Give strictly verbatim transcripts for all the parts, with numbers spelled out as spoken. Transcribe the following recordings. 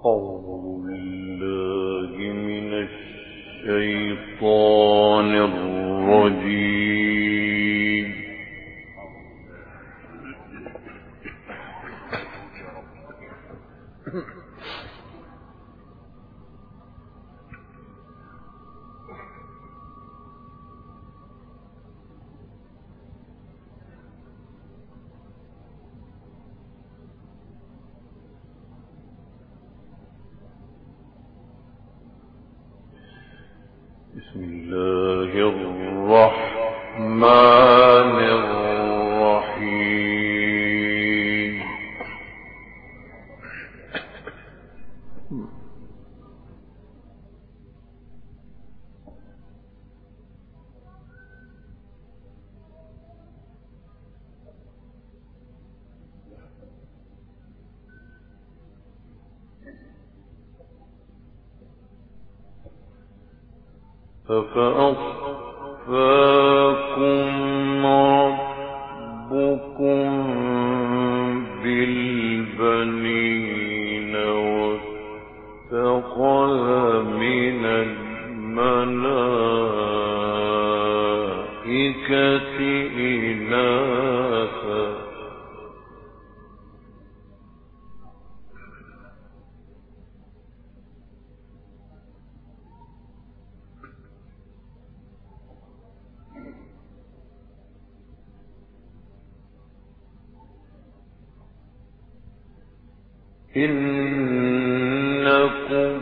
أعوذ بالله من الشيطان الرجيم. بسم الله الرحمن الرحيم. أفأصفاكم ربكم بالبنين واتخذ من الملائكة إناثا إنكم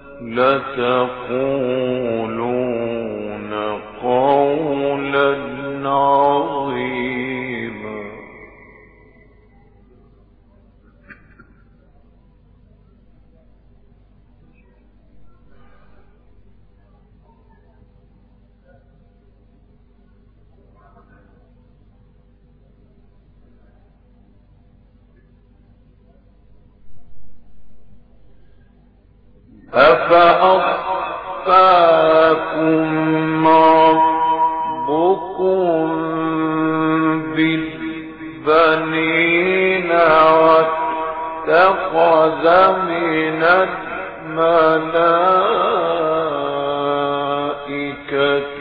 لتقولون قولا عظيما. أفأصفاكم ربكم بالبنين واتخذ من الملائكة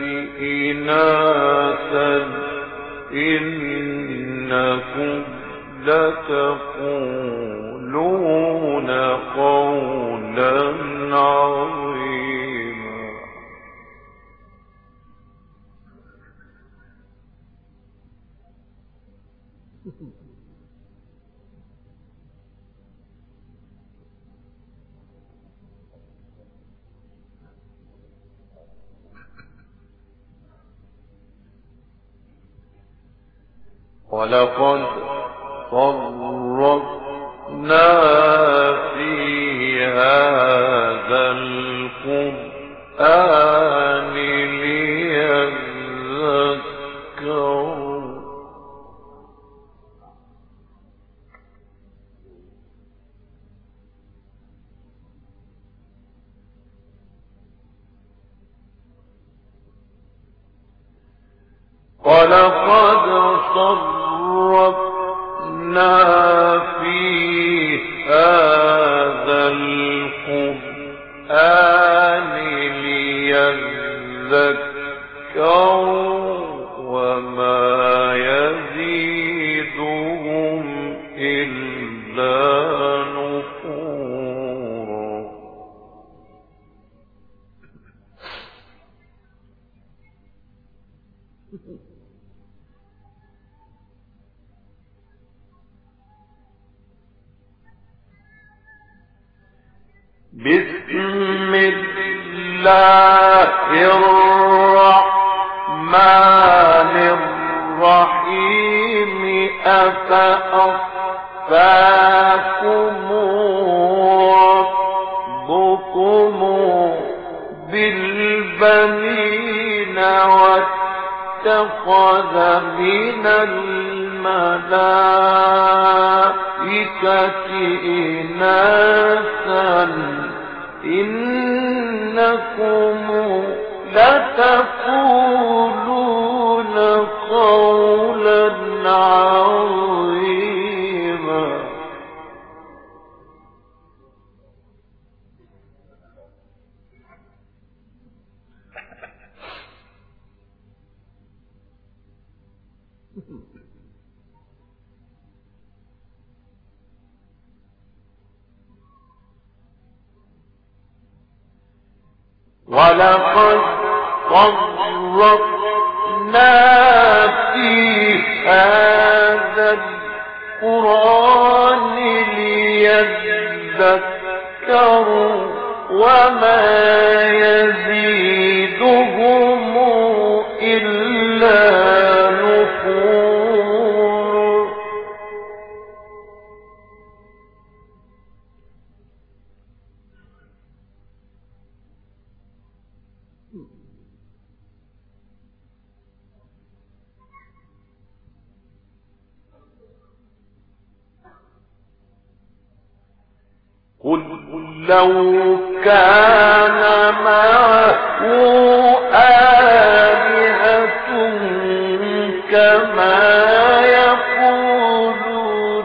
إناثا إنكم لتقولون قولا عظيما. ولقد صرفنا في هذا القرآن ليذكروا ولقد صرفنا في هذا القرآن ليذكروا وما يزيدهم إلا نفورا. بسم الله الرحمن الرحيم. أفأصفاكم ربكم بالبنين واتخذ من الملائكة إناثا إنكم لتقولون قولا عظيما. ولقد صرفنا في هذا القرآن ليذكروا وما يزيدهم إلا نفورا. قل لو كان معه آلهة كما يقولون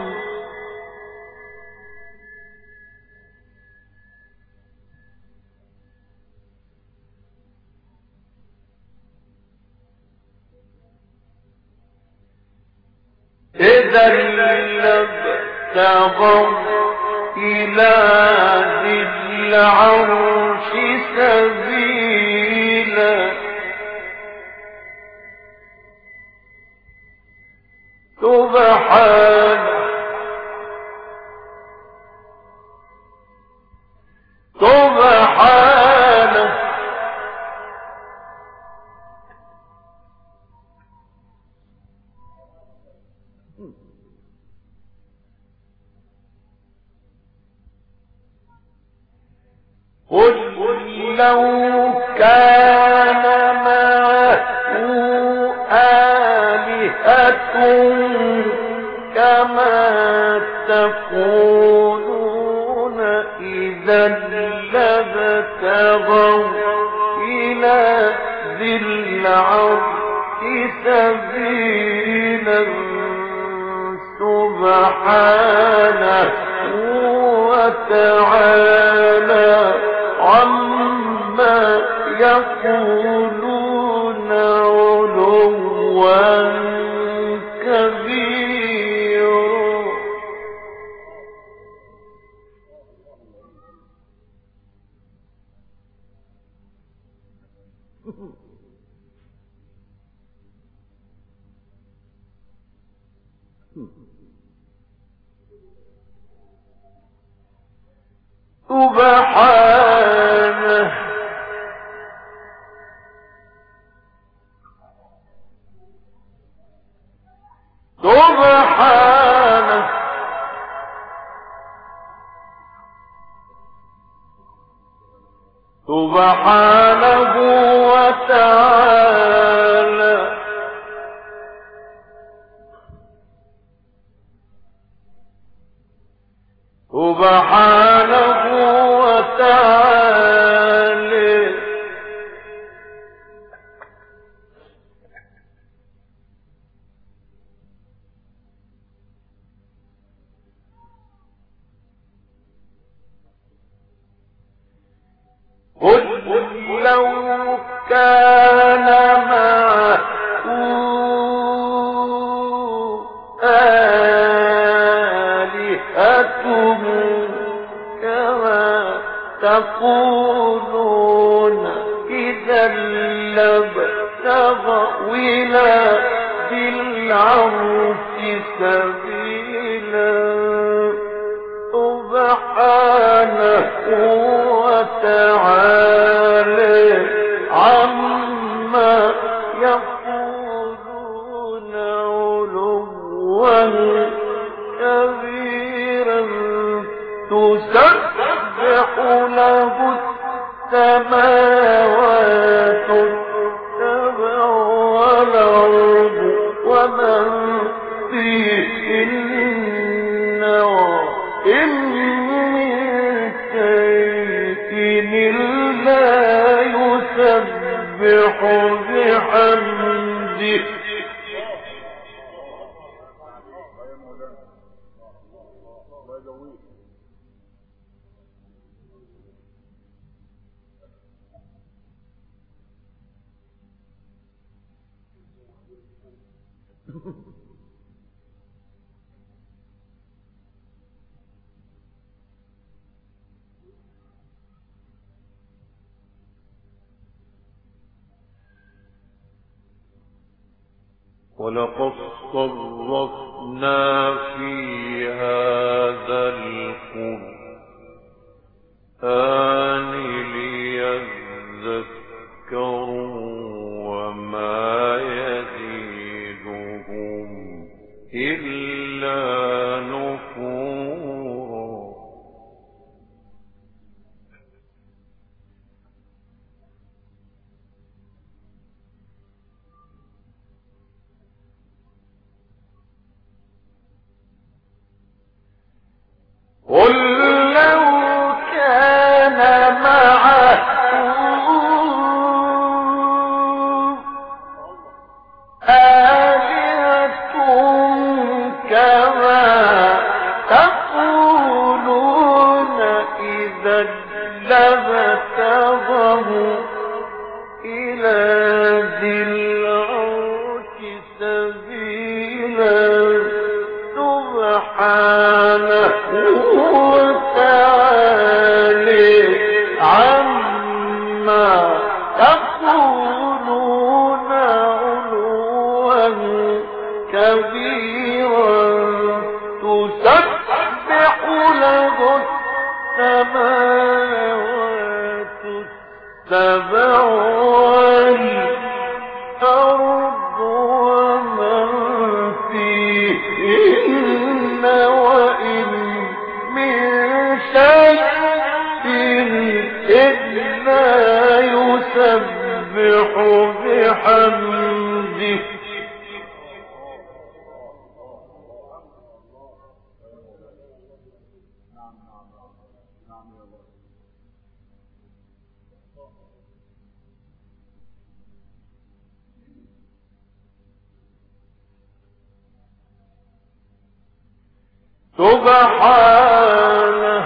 إذا لابتغوا إلى ذي العرش سبيلا. سبحانه سبحانه قل لو كان معه آلهة كما تقولون إذا لابتغوا إلى ذي العرش سبيلا. سبحانه وتعالى عما يقولون علوا كبيرا. سبحانه سبحانه سبحانه وتعالى سبحانه وتعالى قل لو كان معه آلهة كما تقولون إذا لابتغوا إلى ذي العرش سبيلا. سبحانه وتعالى عما يقولون علوا كبيرا. تسبح له السماوات السبع والأرض ومن فيهن وإن من شيء إلا يسبح بحمده. ولقد صرفنا في هذا القرآن ليذكروا وما يزيدهم إلا نفورا. قل لو كان معه آلهة كما تقولون إذا لابتغوا إلى ذي العرش سبيلا سبحانه وتعالى عما يقولون علوا كبيرا تسبح له السماوات السبع والأرض ومن فيهن وإن من شيء إلا يسبح بحمده سبحانه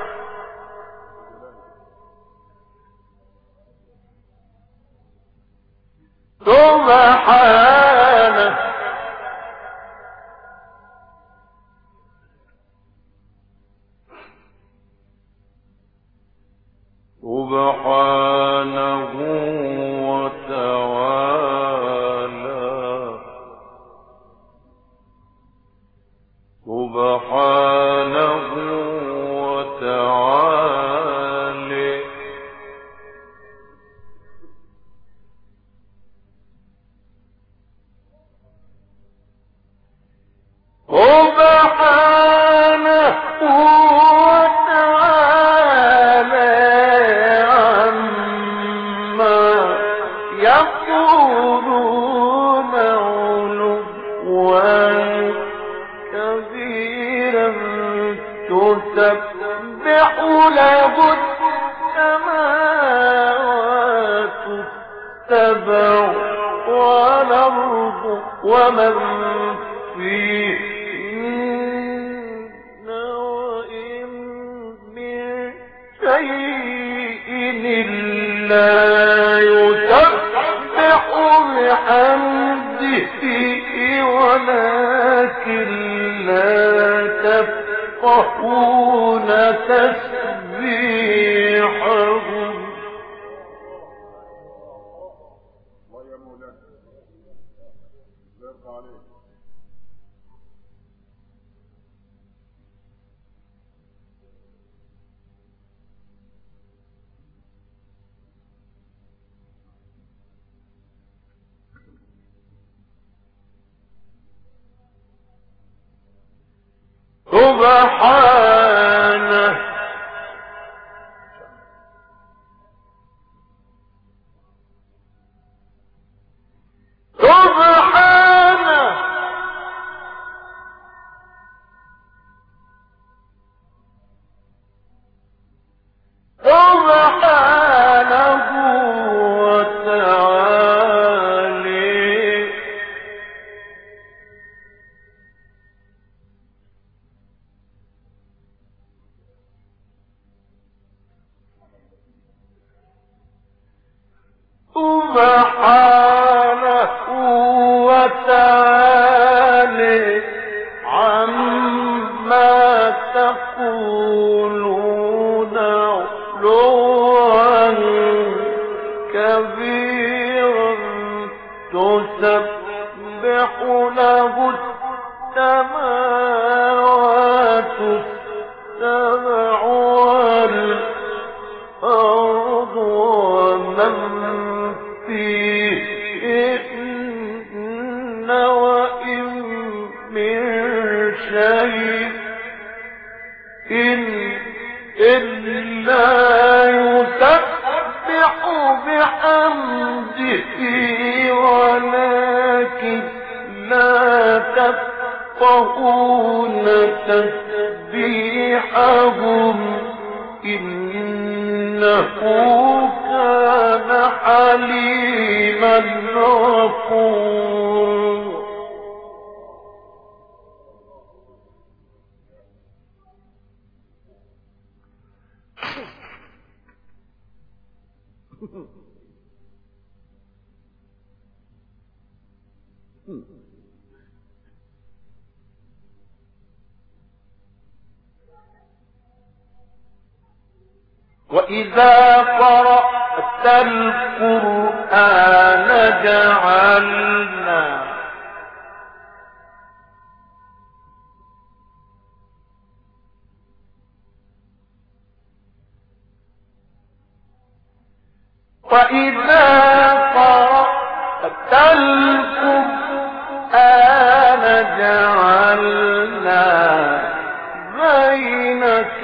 سبحانه سبحانه وتعالى سبحانه وتعالى سبحانه وتعالى عما يقولون علوا كبيرا تسبح له السماوات السبع والأرض ومن فيهن وإن من شيء إلا يسبح بحمده ولكن لا تفقهون تسبيحهم. سبحانه سبحانه سبحانه وتعالى سبحانه وتعالى السماوات السبع والأرض ومن فيهن وإن من شيء إلا يسبح بحمده ولكن لا تفقهون تسبيحهم إنه كان حليما غفورا. وإذا قرأت القرآن جعلنا وإذا قرأت القرآن جعلنا بينك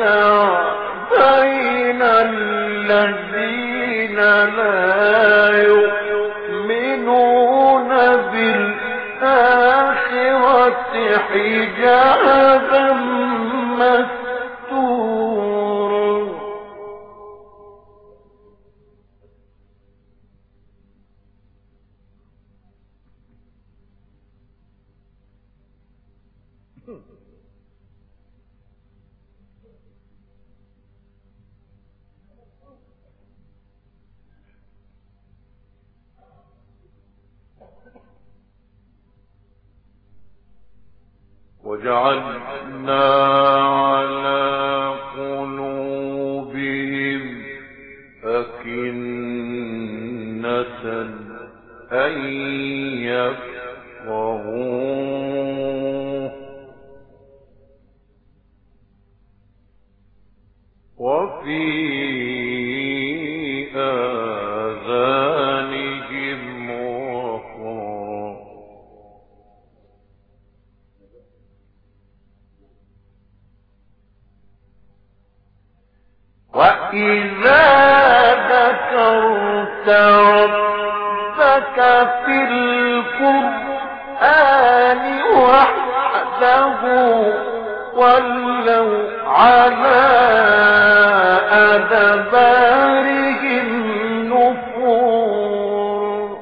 وبين الذين لا يؤمنون بالآخرة حجابا مستورا. وجعلنا على قلوبهم أكنة أن يفقهوه وفي آذانهم وقرا وإذا ذكرت ربك في القرآن وحده ولوا على أدبارهم نفورا.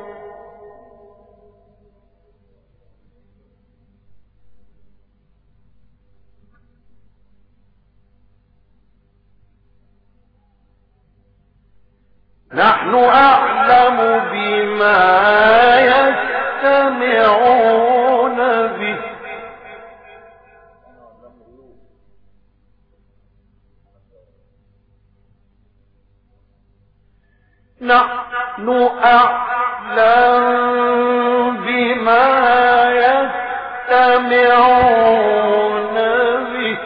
نحن أعلم بما يستمعون به نحن أعلم بما يستمعون به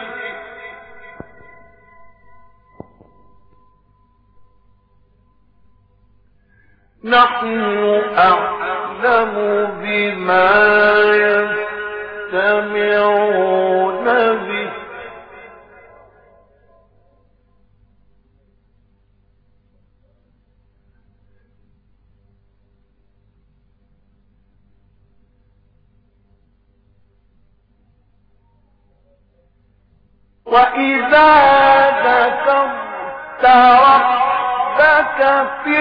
نحن أعلم بما يستمعون به وإذا ذكرت ربك في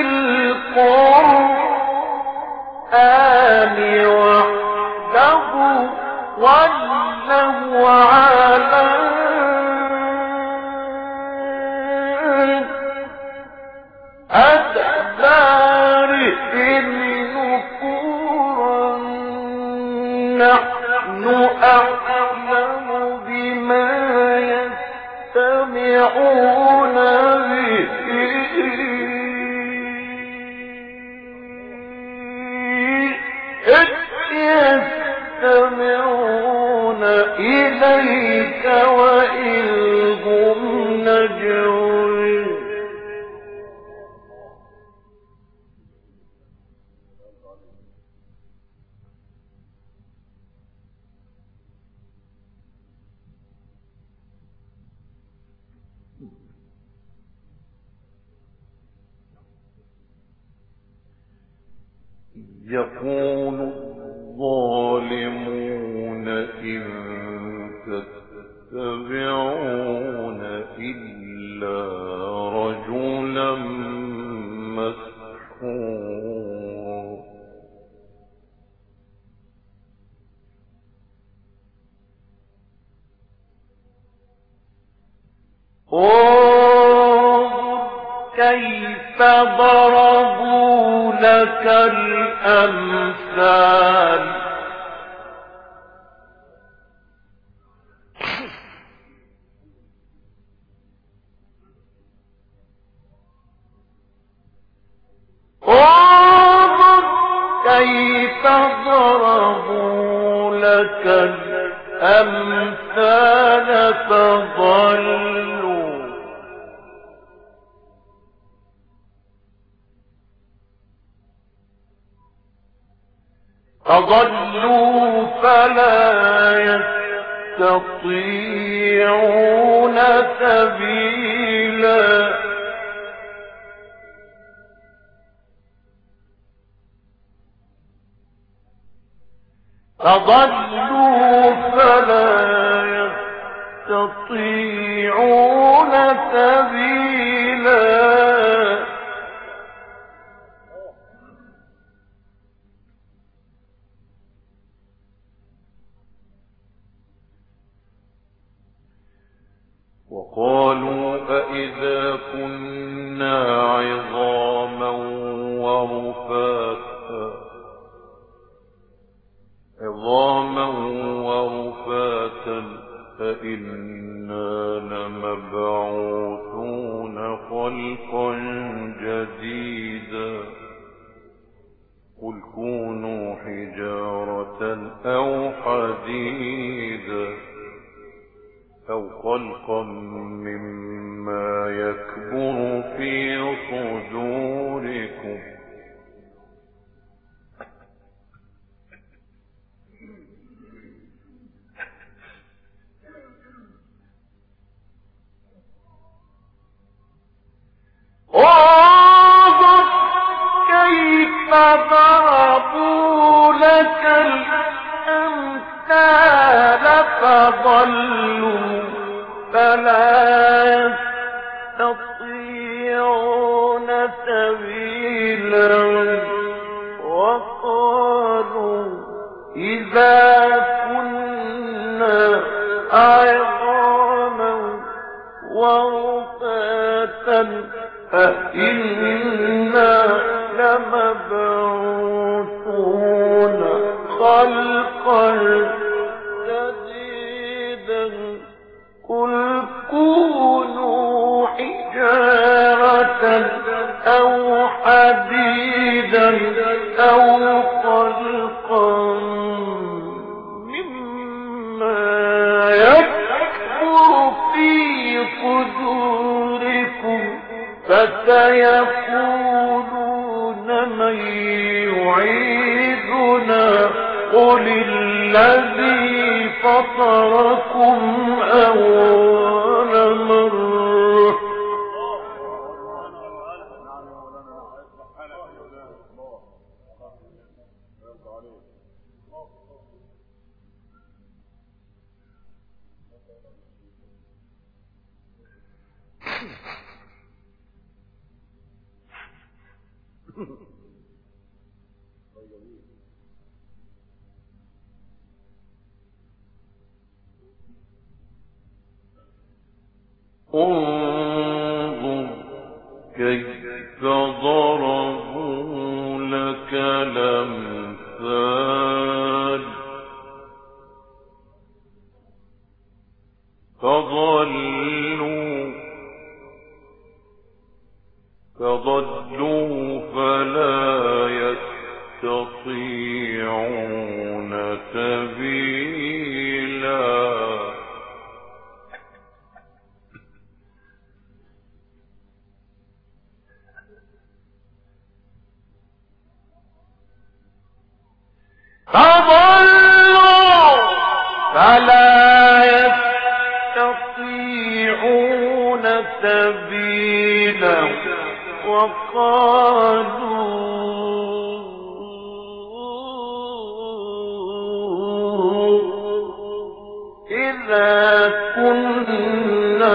القرآن وحده ولوا على أدبارهم نفورا. نحن أعلم بما يستمعون به إذ يستمعون يقول الظالمون إن تتبعون إلا رجلا مسحورا انظر كيف ضربوا لك الأمثال انظر كيف ضربوا لك الأمثال فضلوا فضلوا فلا يستطيعون سبيلا فضلوا فلا يستطيعون سبيلا وقالوا أإذا كنا عظاما ورفاتا عظاما ورفاتا فإنا لمبعوثون خلقا جديدا قل كونوا حجارة أو حديدا أو خلقا مما يكبر في صدوركم انظر كيف ضربوا لك الأمثال فضلوا فلا يستطيعون سبيلا وقالوا إذا كنا عظاما ورفاتا فإنا لمبعوثون خلقا جديدا قل كونوا حجارة أو حديدا أو خلقا مما يكبر في صدوركم فسيقولون من يعيدنا قل الذي فطركم أول مرة انظر كيف ضربوا لك الأمثال فضلوا فضلوا فلا يستطيعون سبيلا فضلوا فلا يستطيعون سبيلا وقالوا إذا كنا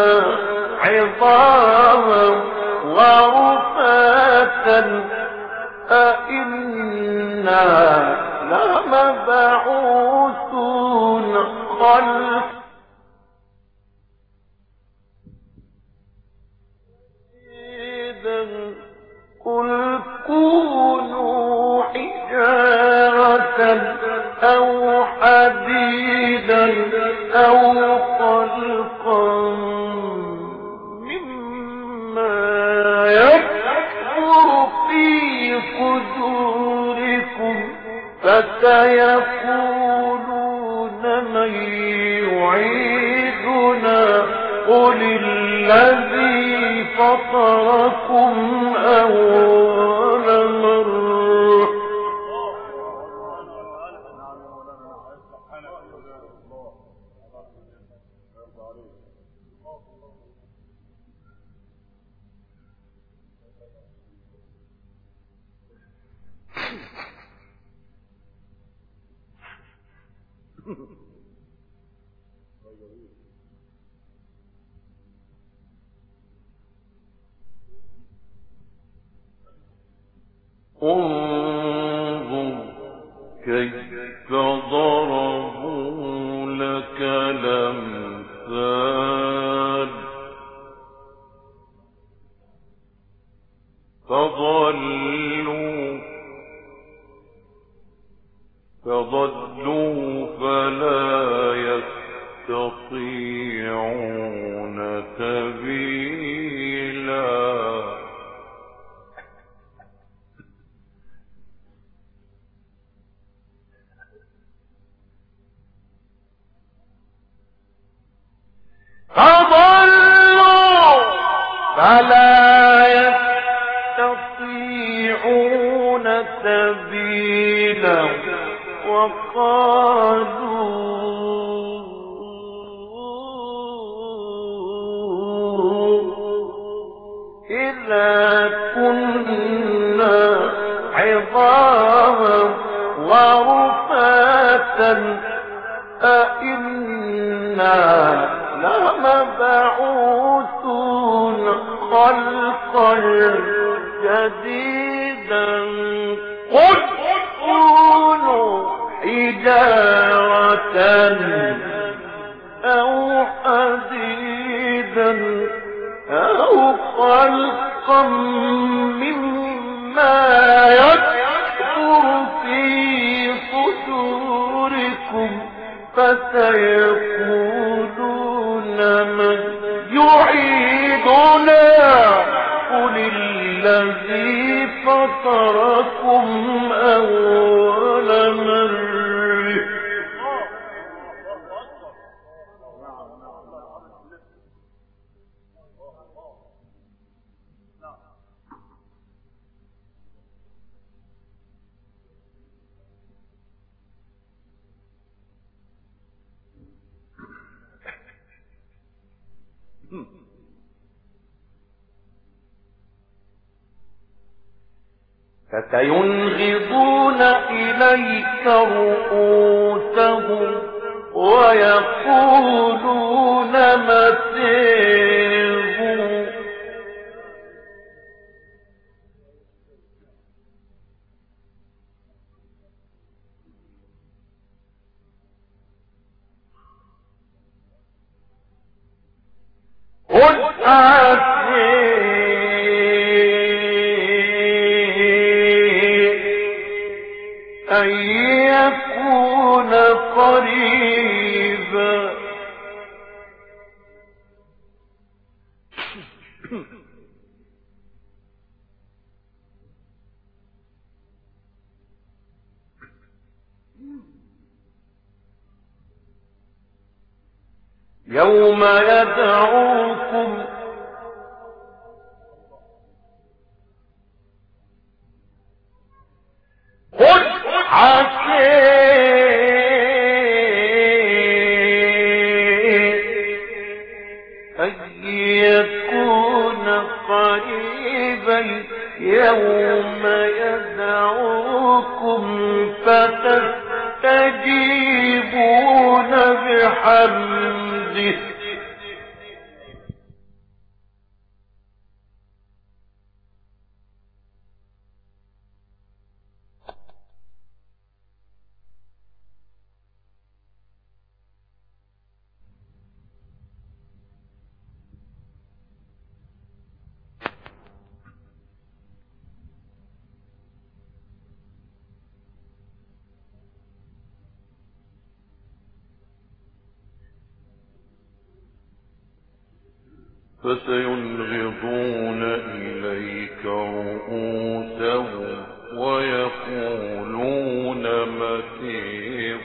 عظاما ورفاتا أئنا لمبعوثون خلق قل كونوا حجارة أو حديدا أو خلقا مما يكبر في صدوركم فسيقولون من يعيدنا قل الذي فطركم أول مرة انظر كيف ضربوا لك الأمثال فضلوا فضلوا فلا يستطيعون سبيلا فضلوا فلا يستطيعون سبيلا وقالوا إذا كنا عظاما ورفاتا أئنا لمبعوثون خلقا جديدا قل كونوا حجارة أو حديدا أو خلقا مما يكبر في صدوركم فسيقولون من يعيدنا قل الذي فطركم أول مرة فسينغضون إليك رؤوسهم ويقولون مسيح قل عسى أن يكون قريبا يوم يدعوكم قل عسى أن يكون قريبا يوم يدعوكم فتستجيبون بحمده فسينغضون إليك رؤوسهم ويقولون متيه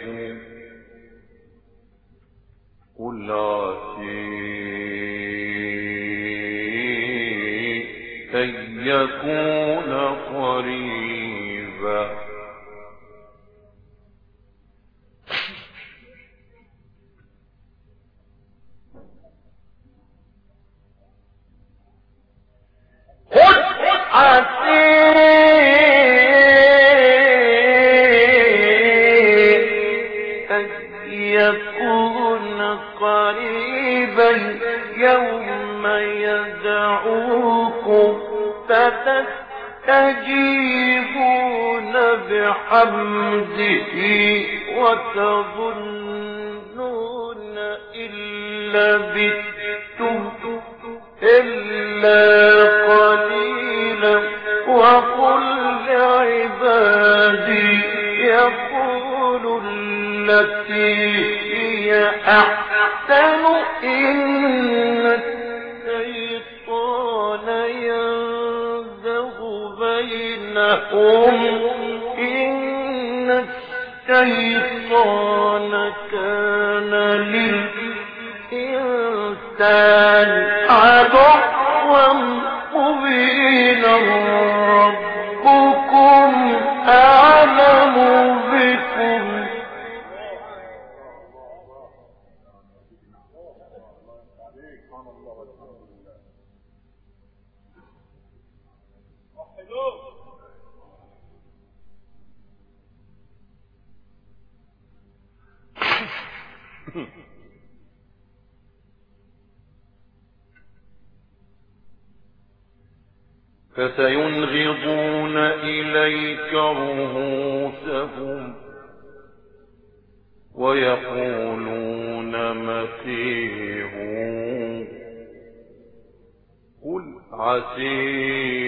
قل عسى أن يكون قريبا قل عسى أن يكون قريبا يوم يدعوكم فتستجيبون بحمده وتظنون إن لبثتم إلا قليلا وقل لعبادي يقولوا التي هي أحسن إن الشيطان ينزغ بينهم إن الشيطان كان للإنسان عدوا مبينا ربكم أعلم بكم فسينغضون إليك رؤوسهم ويقولون متيه قل عسى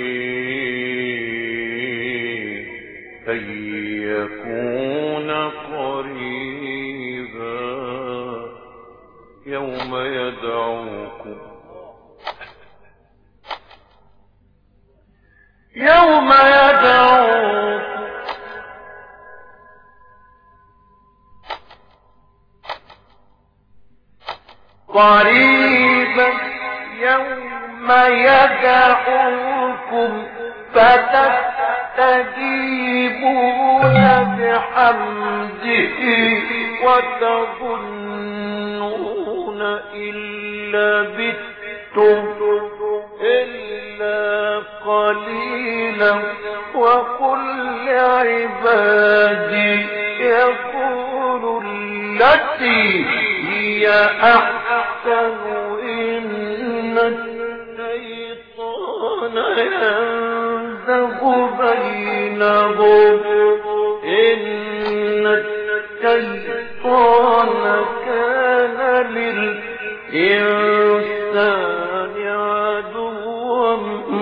أن يكون قريبا يوم يدعوكم يوم يدعوكم قريبا يوم يدعوكم فتستجيبون بحمده وتظنون إن لبثتم إلا قليلا وقل لعبادي يقولوا التي هي أحسن إن الشيطان ينزغ بينهم إن الشيطان كان للإنسان عدوا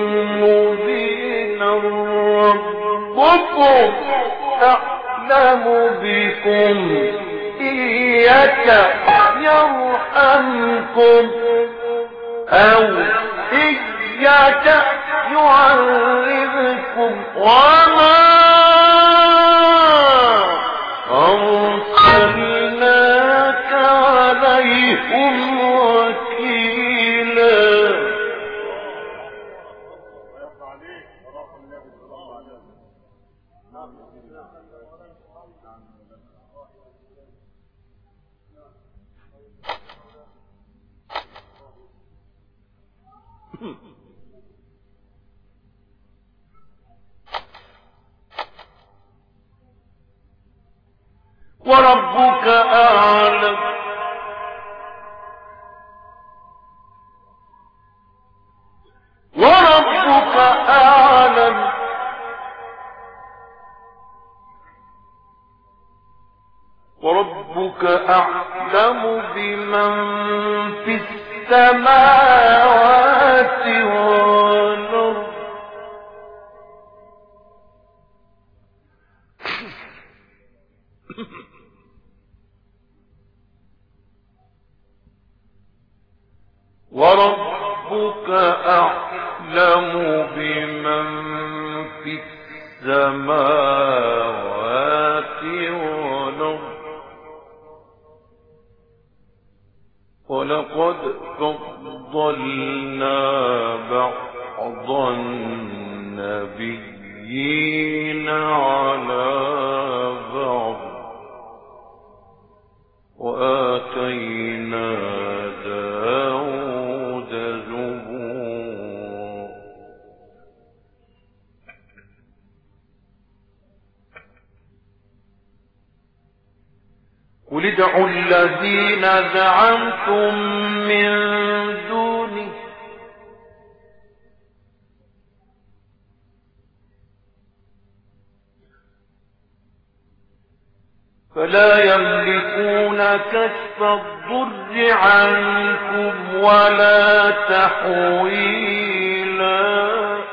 مبينا ربكم أعلم بكم إياك يرحمكم أو إياك يعذبكم وما أرسلناك عليهم وكيلا وربك أعلم وربك أعلم وربك أعلم بمن في السماوات والأرض وربك السماوات والأرض ولقد فضلنا بعض النبيين على بعض وآتينا داود زبورا قل ادعوا الذين زعمتم من دونه فلا يملكون كشف الضر عنكم ولا تحويلا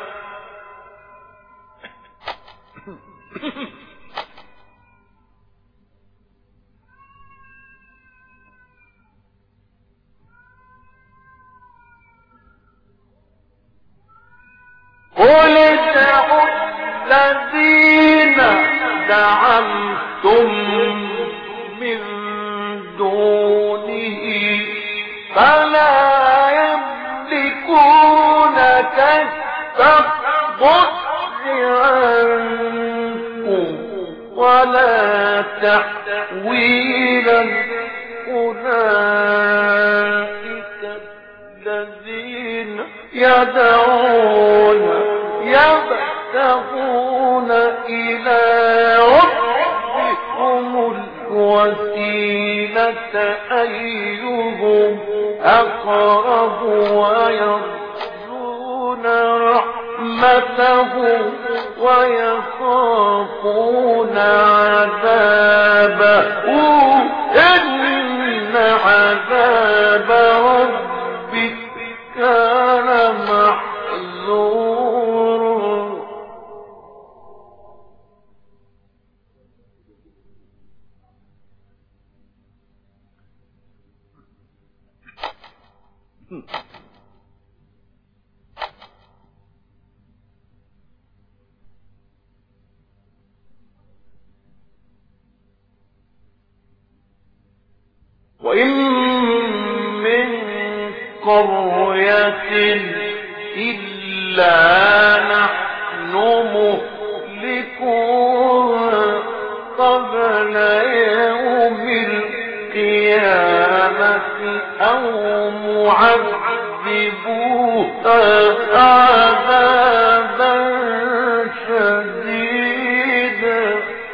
قل ادعوا الذين زعمتم من دونه فلا يملكون كشف الضر عنكم ولا تحويلا أولئك الذين يدعون يبتغون إلى ربهم الوسيلة أيهم أقرب ويرجون رحمته ويخافون عذابه إن عذاب ربك كان محذورا وإن من قرية إلا نحن مهلكوها قبل يوم القيامة أو معذبوها عذابا شديدا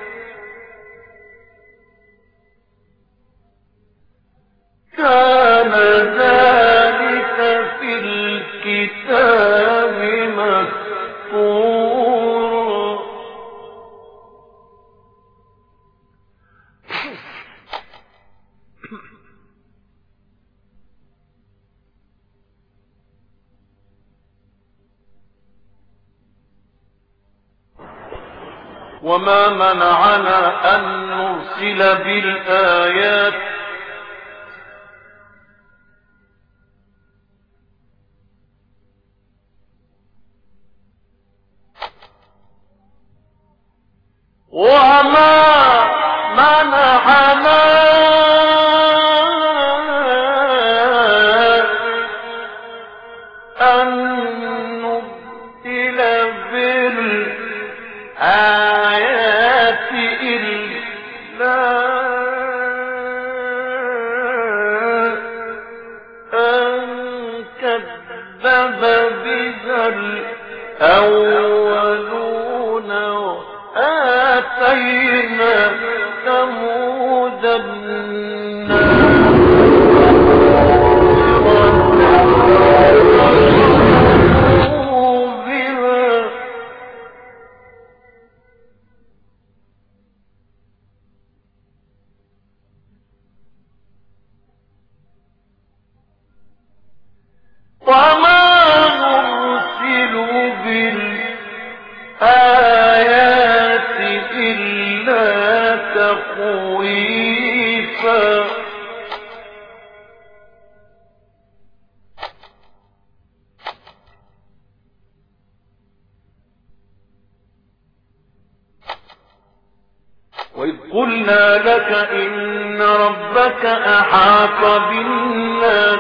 كان ذلك في الكتاب مسطورا وما منعنا أن نرسل بالآيات وما منعنا أن نرسل بالآيات إلا أن كذب بها الأولون آتينا ثمود وما نرسل بالآيات إلا تخويفا وإذ قلنا لك إن ربك أحاط بالناس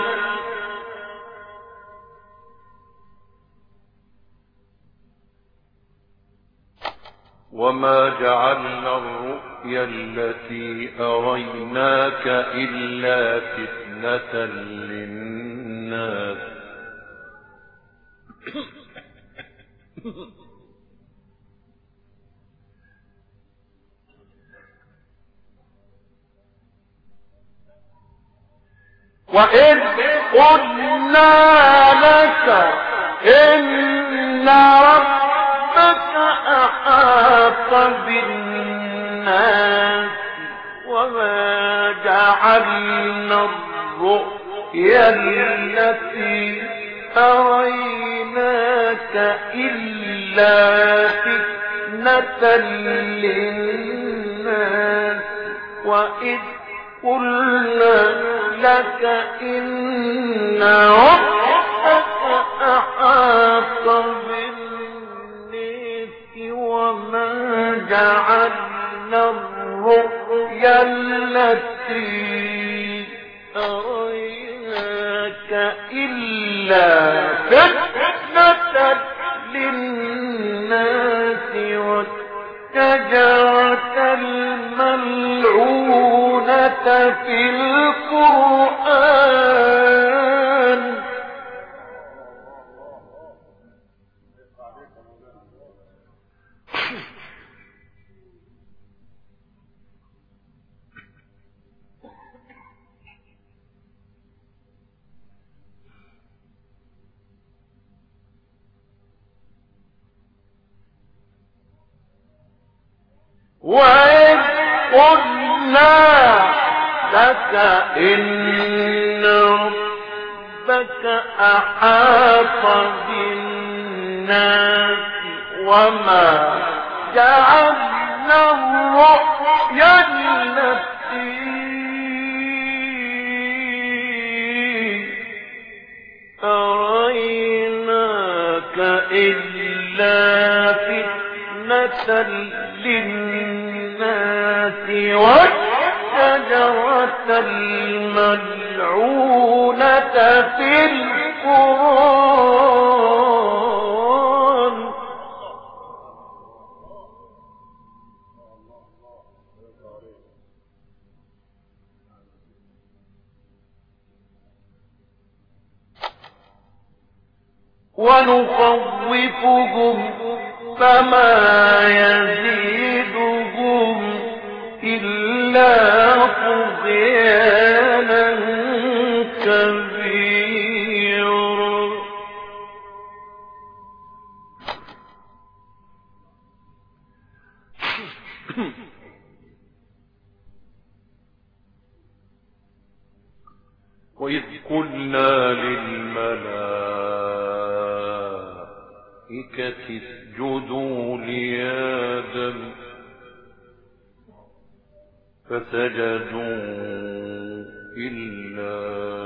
وما جعلنا الرؤيا التي أريناك إلا فتنة للناس وإذ قلنا لك إن ربك أحاط بالناس وما جعلنا الرؤيا التي أريناك إلا فتنة للناس وإذ قلنا لك إن ربك أحاط بالناس وما جعلنا الرؤيا التي أريناك إلا فتنة للناس والشجرة الملعونة في القرآن وإذ قلنا لك إن ربك أحاط بالناس وما جعلنا الرؤيا التي أريناك إلا فتنة للناس والشجرة الملعونة في القرآن ونخوفهم فما يزيدهم إلا طغيانا كبيرا وإذ قلنا للملائكة اسجدوا لآدم فسجدوا إلا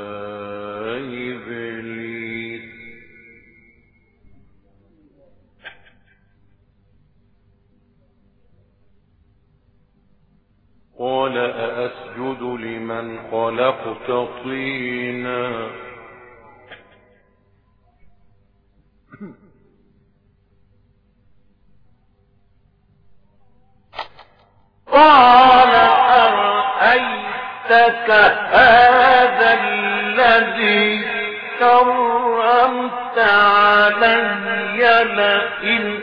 إبليس قال أأسجد لمن خلقت طينا قال أرأيتك هذا الذي كرمت علي لئن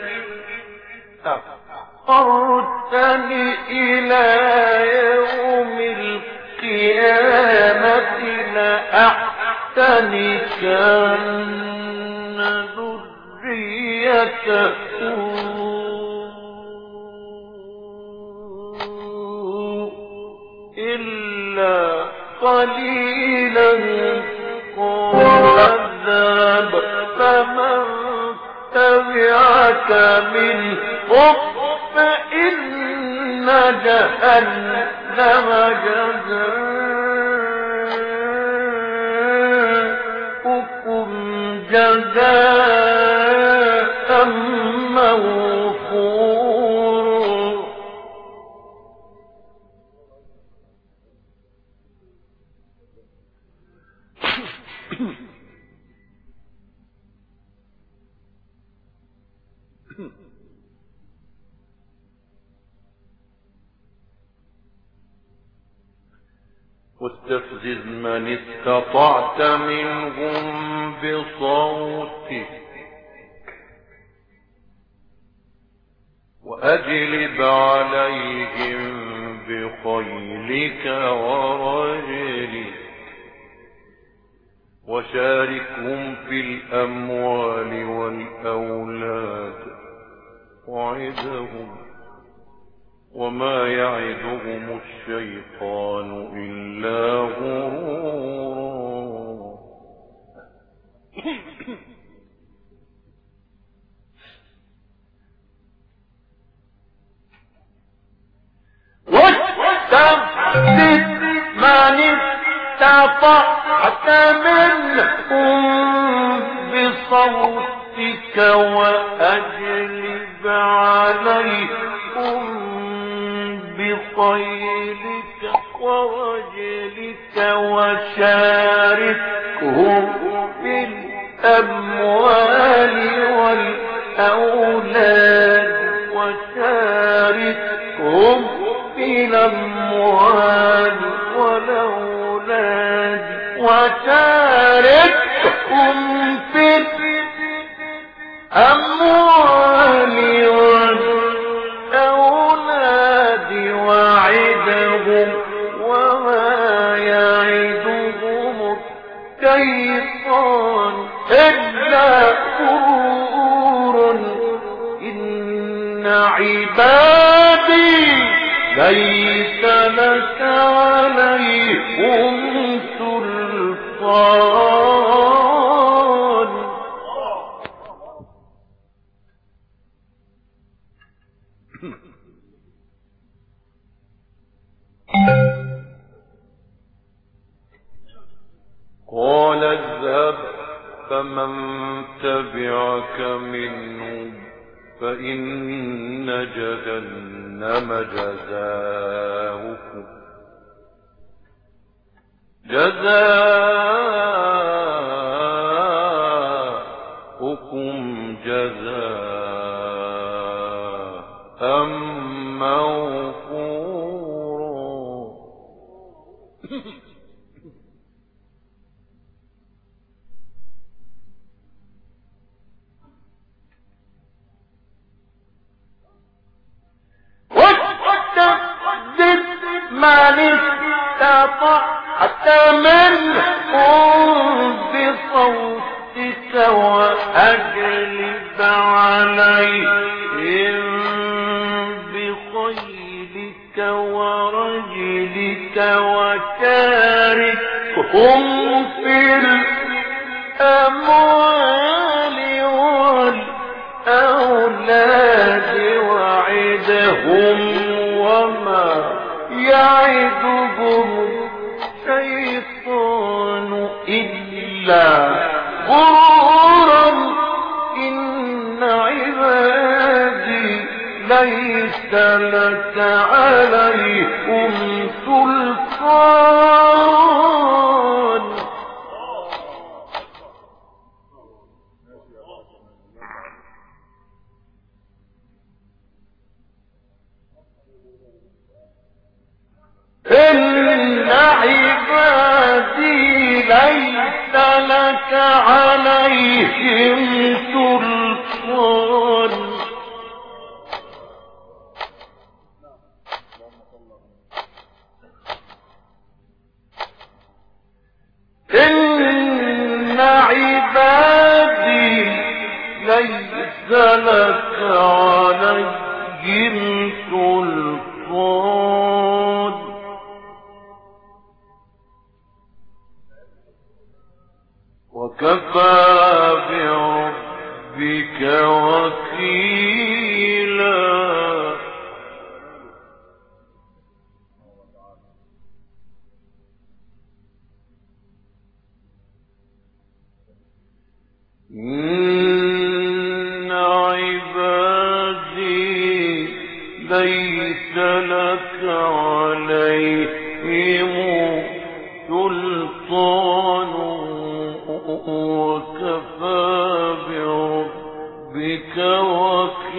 أخرتني إلى يوم القيامة لأحتنكن ذريته إلا قليلا قال الذهب فمن تبعك منهم فإن جهنم جزاؤكم جزاء موفورا واستفزز من استطعت منهم بصوتك وأجلب عليهم بخيلك ورجلك وشاركهم في الأموال والأولاد وعدهم وما يعدهم الشيطان إلا غرورا. واستفزز من استطعت منهم بصوتك وأجلب عليهم بخيلك ورجلك وشاركهم في الأموال والأولاد وشاركهم في الأموال والأولاد وشاركهم في الأموال والأولاد وعدهم وما يعدهم الشيطان إلا غرورا. إن عبادي ليس لك عليهم سلطان. قال اذهب فمن تبعك منهم فإن جهنم جزاؤكم جزاؤكم جزاء موفورا. واستفزز من استطعت منهم بصوتك وأجلب عليهم بخيلك ورجلك وشاركهم في الأموال والأولاد وعدهم وما يعدهم الشيطان إلا غرورا. إن عبادي ليس لك عليهم سلطان. إن عبادي ليس لك عليهم سلطان. إن عبادي ليس لك عليهم سلطان. وكفى بربك وكيلا. إن عبادي ليس لك عليهم سلطان. وكفى بربك وكيلا.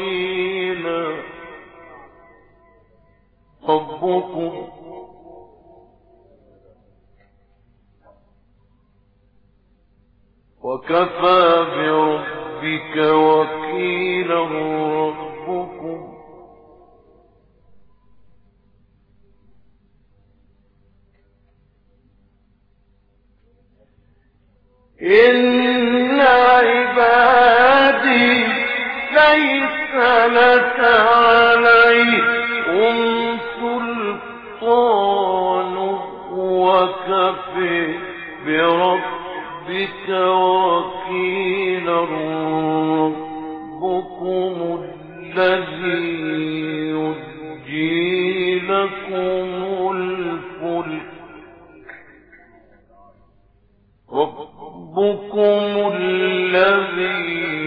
ربكم وكفى بربك وكيلا ربكم إن عبادي ليس لك عليهم سلطان وكفى بربك وكيلا ربكم الذي يجزي لكم الفلك ربكم الذي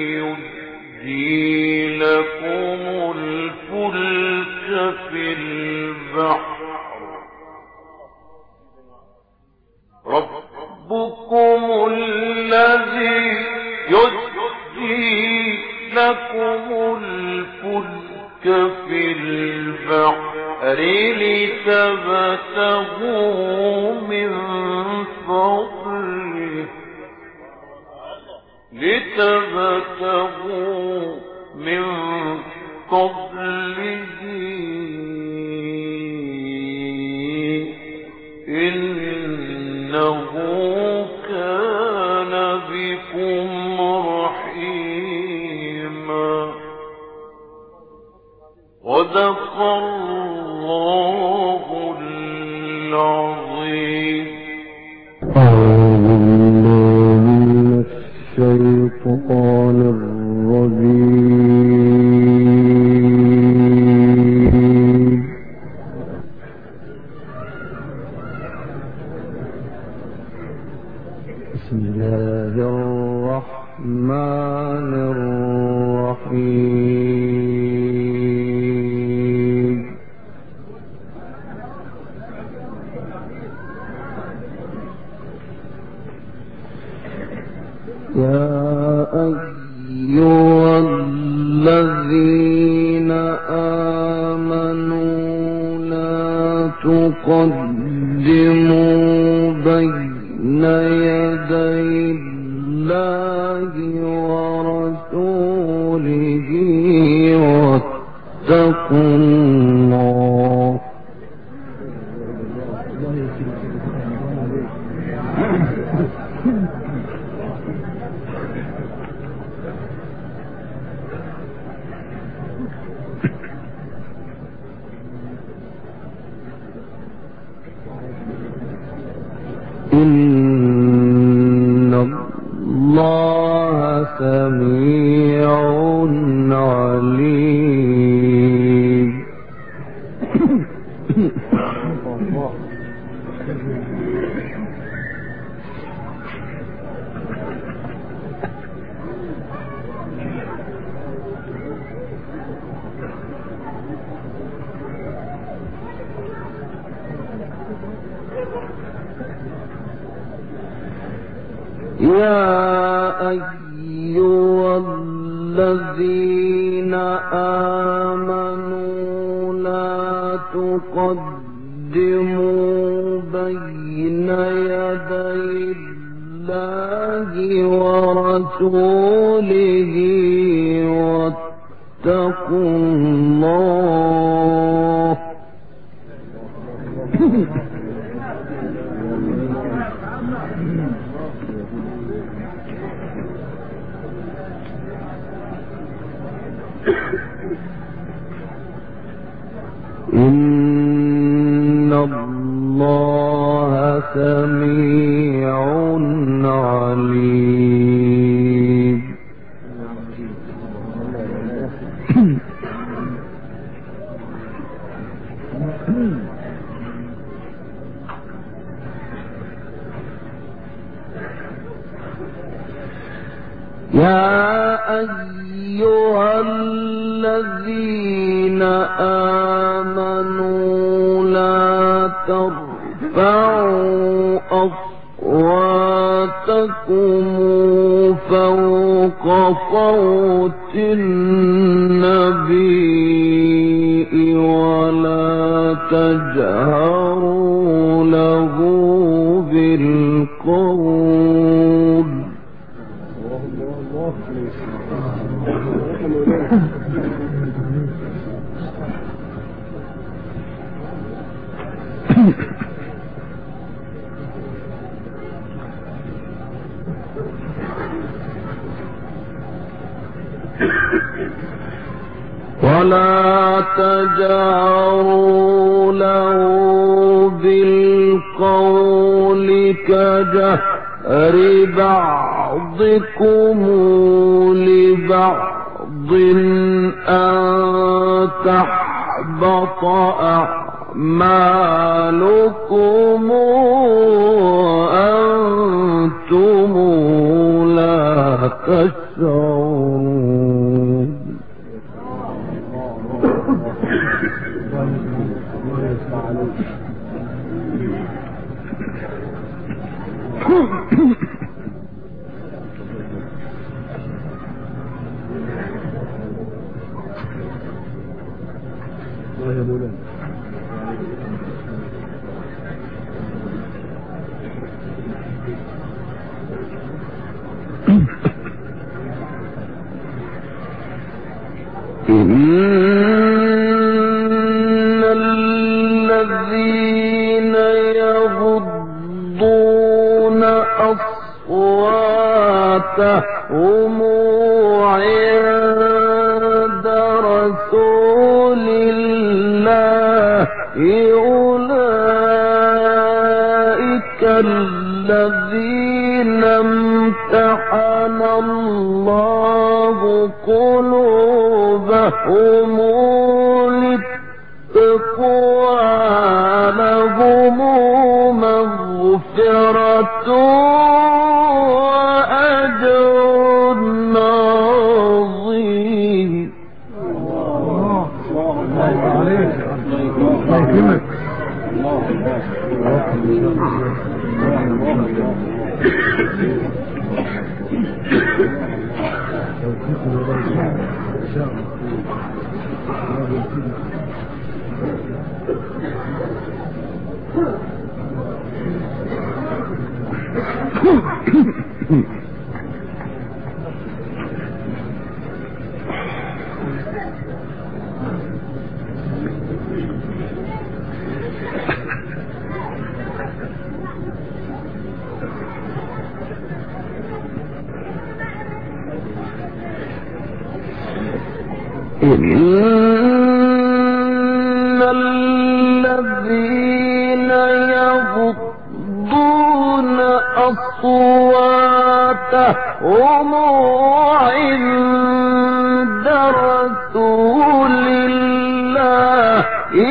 يجزي لكم الفلك في البحر ربكم الذي يجزي لكم الفلك في البحر لتبتغوا من فضله لتبتغوا من فضله إنه كان بكم رحيما صدق الله العظيم. أعوذ بالله من الشيطان الرجيم. بسم الله الرحمن الرحيم. يا أيها الذين آمنوا لا تقدموا بين يدي الله ورسوله واتقوا الله إن الله سميع عليم. يا أيها الذين آمنوا لا تقدموا بين يدي الله ورسوله واتقوا الله إن الله سميع عليم. يا أيها الذين آمنوا لا ترفعوا أصواتكم فوق صوت النبي ولا تجهروا ولا تجهروا له بالقول كجهر بعضكم لبعض أن تحبط أعمالكم وأنتم لا تشعرون. إن الذين يغضون أصواتهم عند رسول الله أولئك الذين امتحن الله قلوبهم للتقوى لهم مغفرة وأجر عظيم. إن الذين يغضون أصواتهم عند رسول الله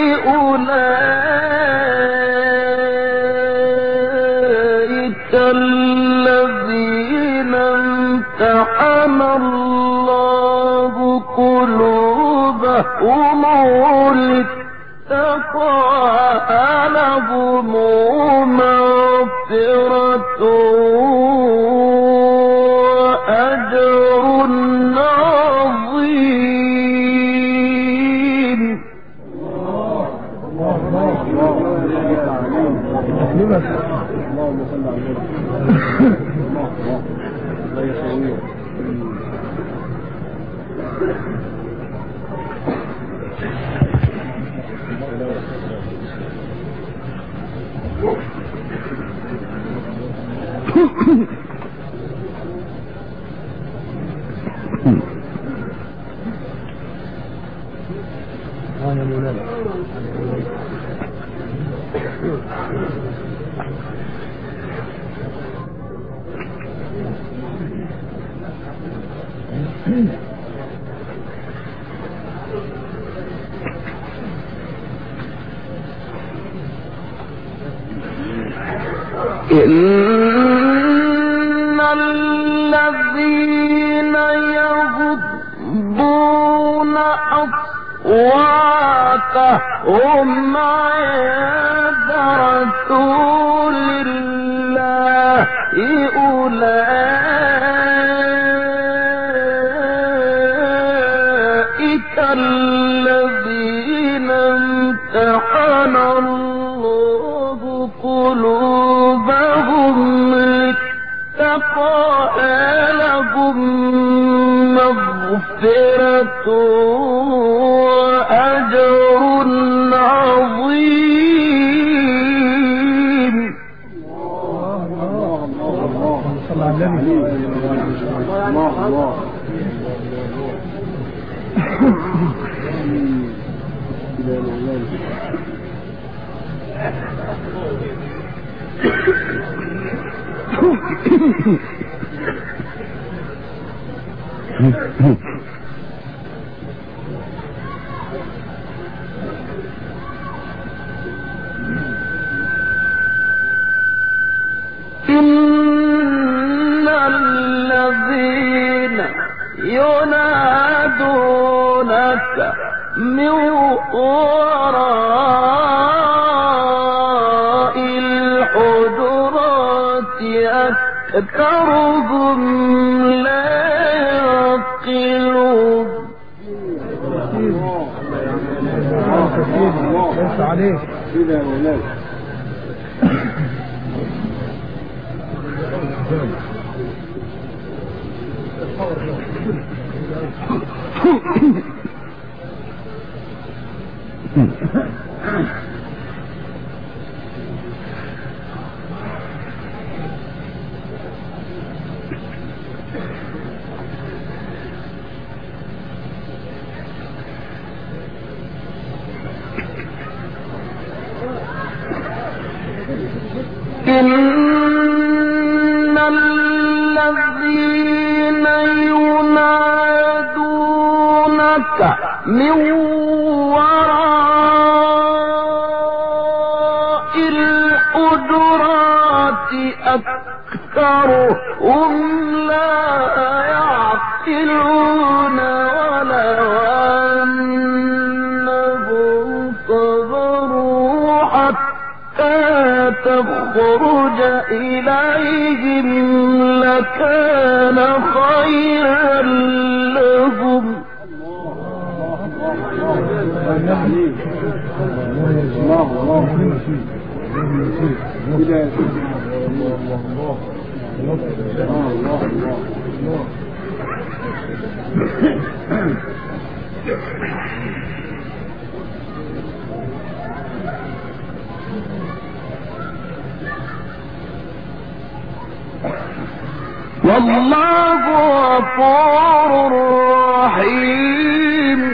أولئك الذين امتحن الله قلوبهم للتقوى لهم مغفرة وأجر عظيم. اللهم صل على النبي. إن الذين يغضون أصواتهم عند رسول الله أولئك الذين امتحن الله قلوبهم للتقوى لهم مغفرة وأجر عظيم. اللهم صل على النبي. إن الذين ينادونك من وراء الحجرات أكثرهم لا يعقلون. بس عليك كده يا ولاد. إن الذين ينادونك من وراء الحجرات أكثرهم لا يعقلون ولو أنهم صبروا حتى تخرج إليهم لكان خيرا لهم. والله غفور رحيم.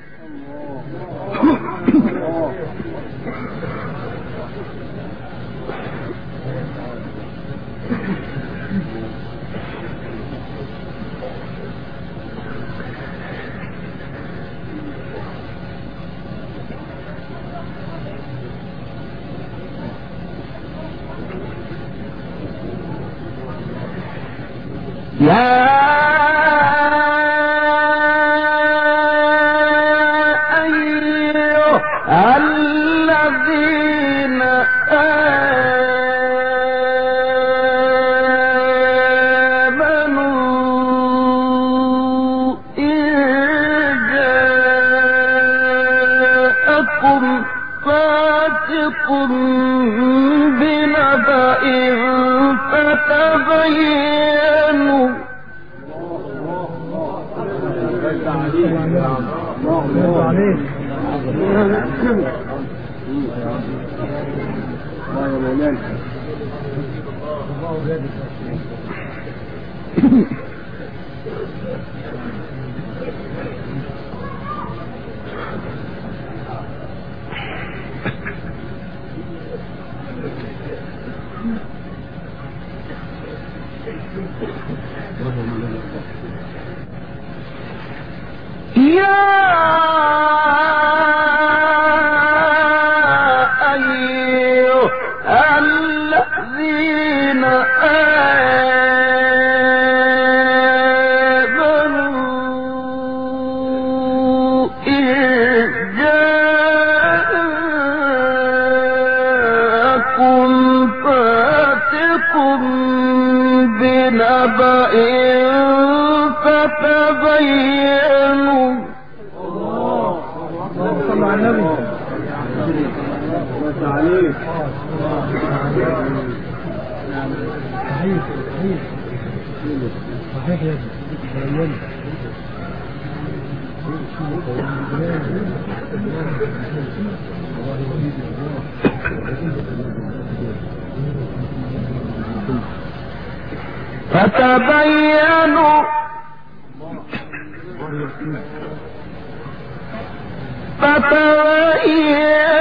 يا أيها الذين آمنوا إن جاءكم فاسق بنبأ فتبينوا يا أيها الذين آمنوا إن جاءكم فاسق بنبأ فتبينوا. صلى على النبي. عليك. صحيح صحيح صحيح يا ابني. فتبينوا فتبينوا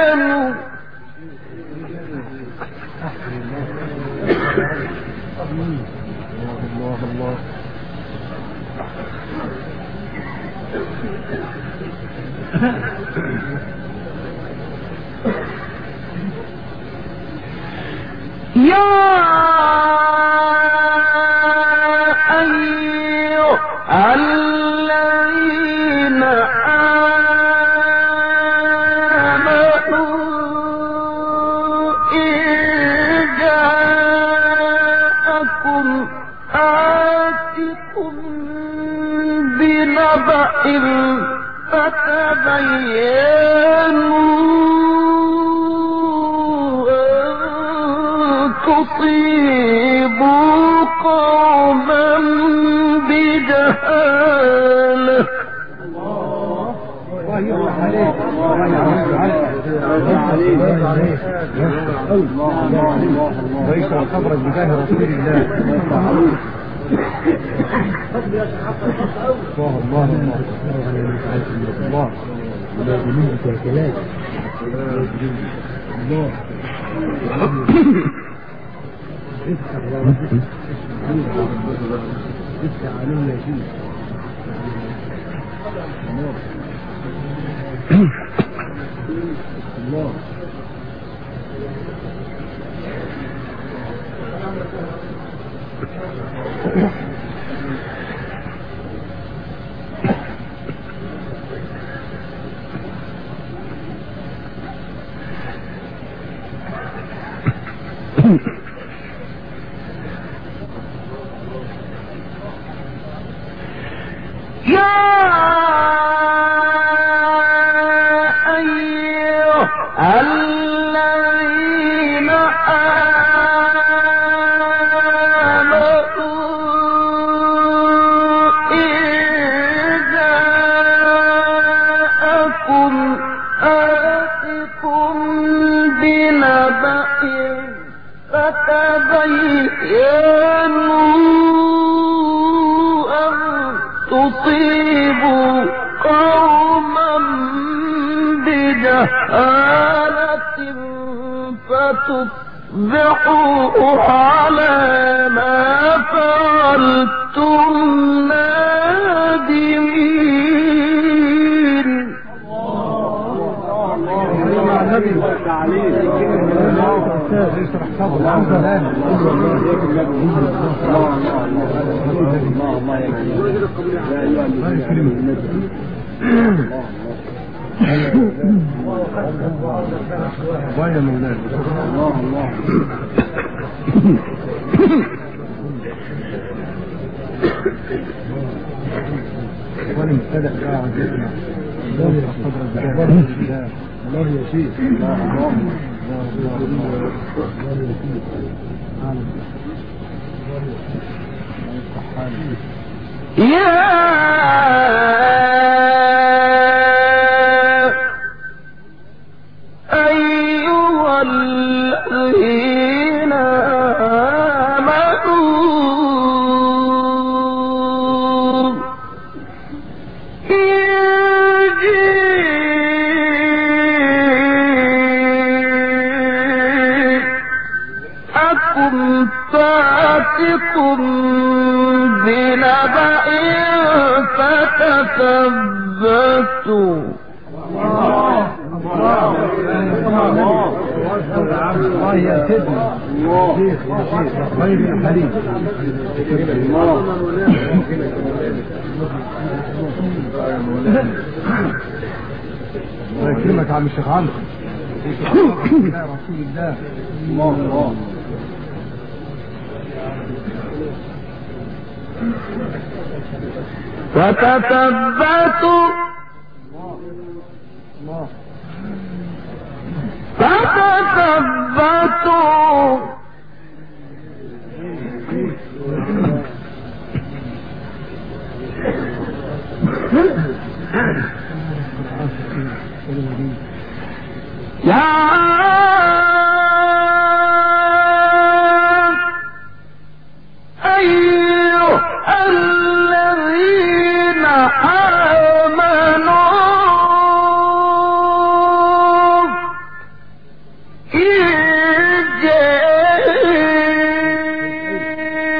الله الله يا أيها الذين آمنوا إن جاءكم آتكم بنبأ فتبينوا أن تصيبوا قوما بجهالة. الله يفتح عليك، الله عليك، الله عليك، ويسر قبرك بجاه رسول الله. الله الله الله ولا بمنك الكلام الله افتح علينا شيء الله فتصبحوا على ما فعلتم نادمين. وين مولانا الله الله وانا مبتدأ قاعد يسمع الله يحفظ الجبار الله يا شيخ الله الله الله الله يا بنبأ فتثبتوا. الله يا سيدنا شيخ يا شيخ خير الحديث الله يكرمك عم الشيخ عمرو يا رسول الله الله الله فتثبتوا الله فتثبتوا يا أيها الذين آمنوا إن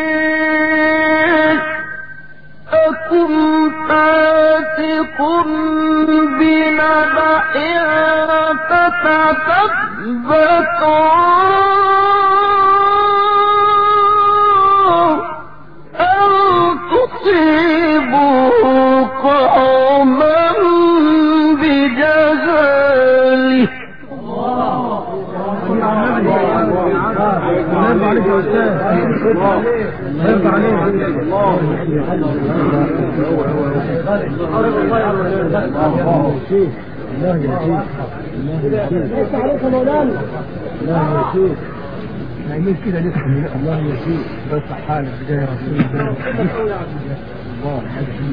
نعمل كده نسمي الله يشيء بس حالك جاي رسول الله الله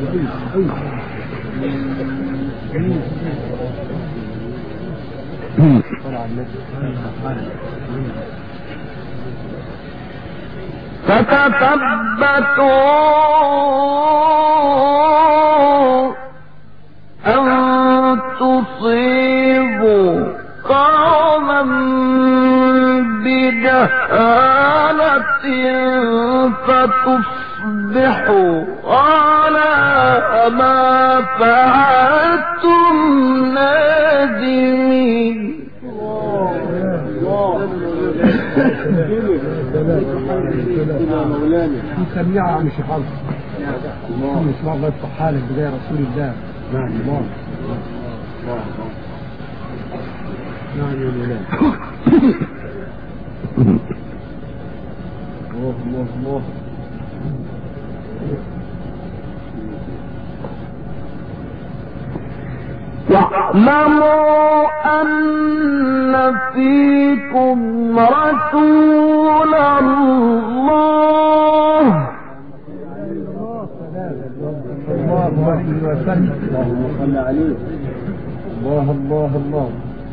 فتثبتوا أن تصيبوا قوما بجهالة فتصبحوا على ما فعلتم نادمين. سميعة عن شخص الله يسمع الله يفتح حالك بداية رسول الله. نعم الله نعم يا مولانا الله الله الله واعلموا أن فيكم رسول الله الله عليه وسلم. اللهم صل عليه. الله الله الله.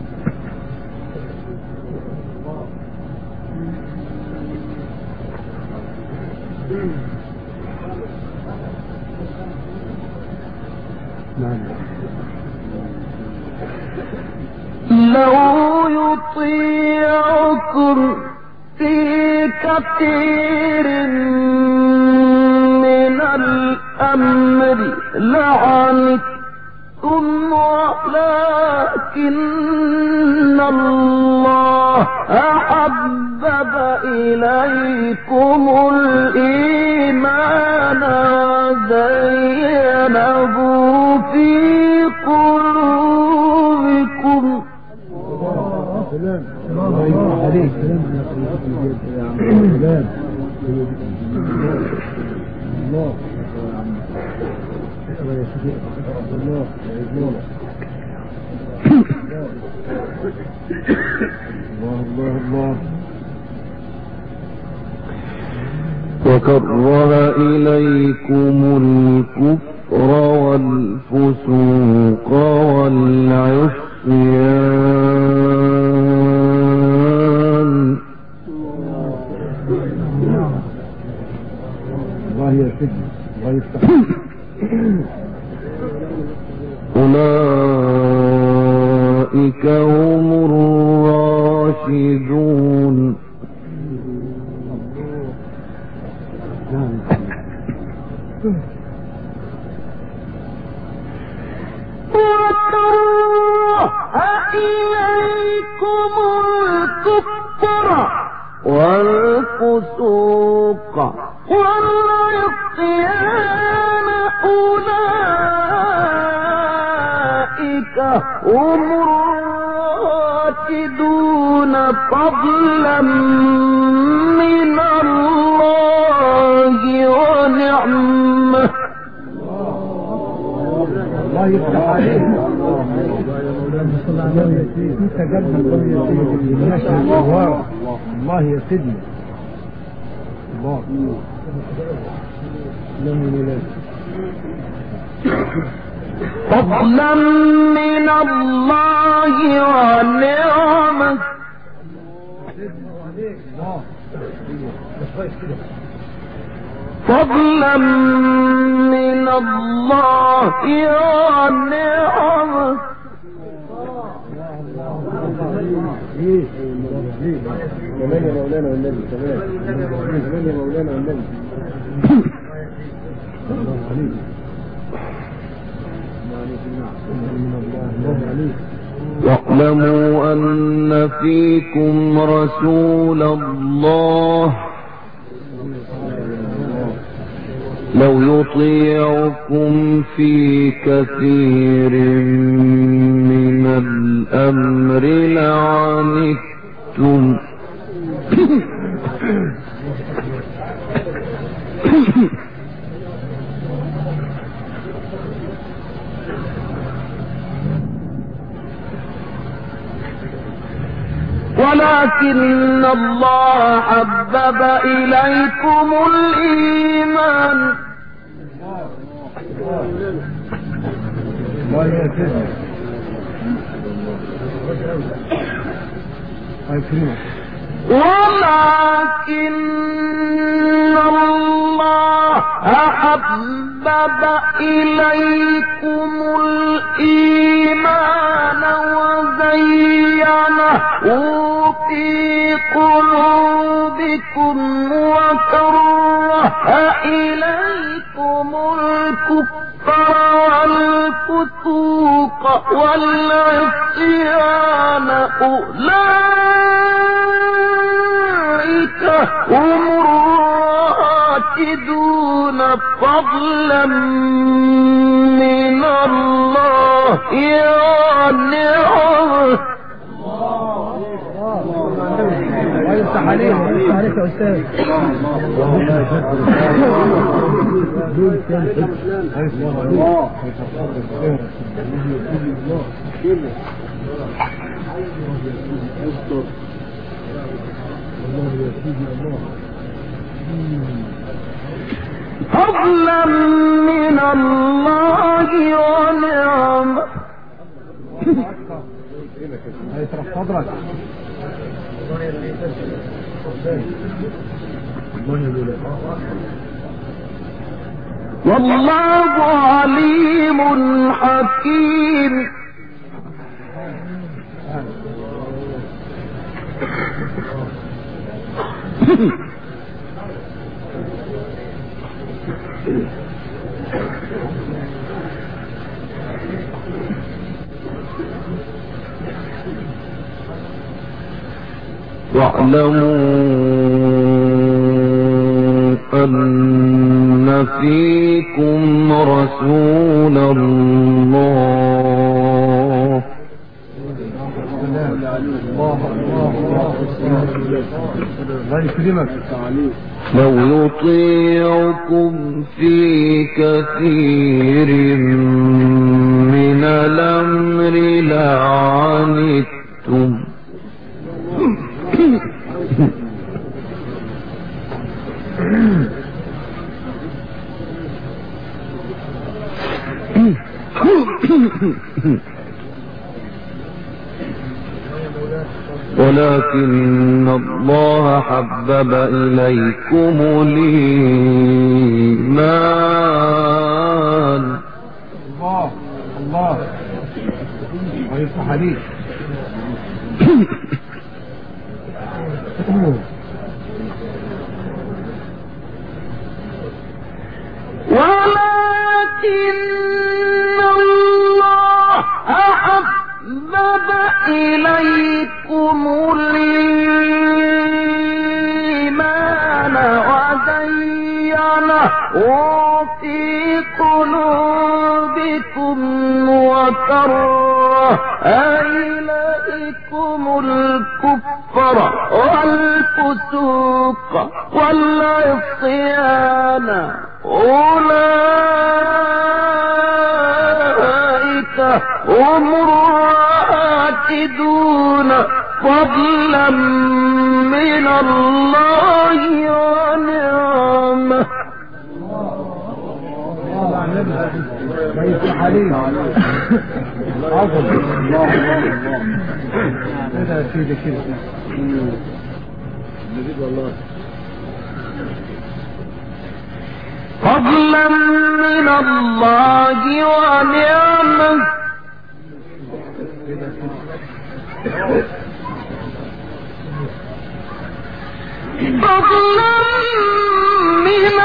لو يطيعكم في كثير من الأمر لعنتم ولكن الله حبب إليكم الإيمان وزينه في قلوبكم. سلام الله عليك. سلام الله الله الله الله. وكره إليكم الكفر والفسوق والعصيان. الله يسجد الله يفتح. أولئك هم الراشدون. وكره إليكم الكفر والفسوق والعصيان أولئك هم الراشدون فضلا من الله ونعمه. الله يفتح عليك. انت قلب الله يا سيدي النشر الجوار. الله يا سيدي الله فضلا من الله ونعمه. فضلا من الله ونعمه. كمان يا مولانا والنبي. كمان كمان يا مولانا والنبي. الله عليك. الله عليك. الله عليك. واعلموا أن فيكم رسول الله لو يطيعكم في كثير من الأمر لعنتم ولكن الله حبب إليكم الإيمان ولكن الله حبب إليكم الإيمان وزينه في قلوبكم وكره إليكم الكفر والفسوق والعصيان أولئك هم الراشدون فضلا من الله ونعمه. ويفتح عليك ويفتح عليك يا أستاذ. فضلا من الله ونعمه. هيطرح صدرك. والله عليم حكيم. واعلموا أن فيكم رسول الله لو يطيعكم في كثير من الأمر لعنتم ولكن الله حبب إليكم الإيمان. الله الله ويفتح عليك. ولكن الله حبب إليكم الإيمان وزينه في قلوبكم وكره إليكم الكفر والفسوق والعصيان أولئك هم الراشدون فضلا من الله ونعمه. ويفتح عليك. عظم الله كده سيدي كده نجيب والله فضلا من الله ونعمه. فضلا من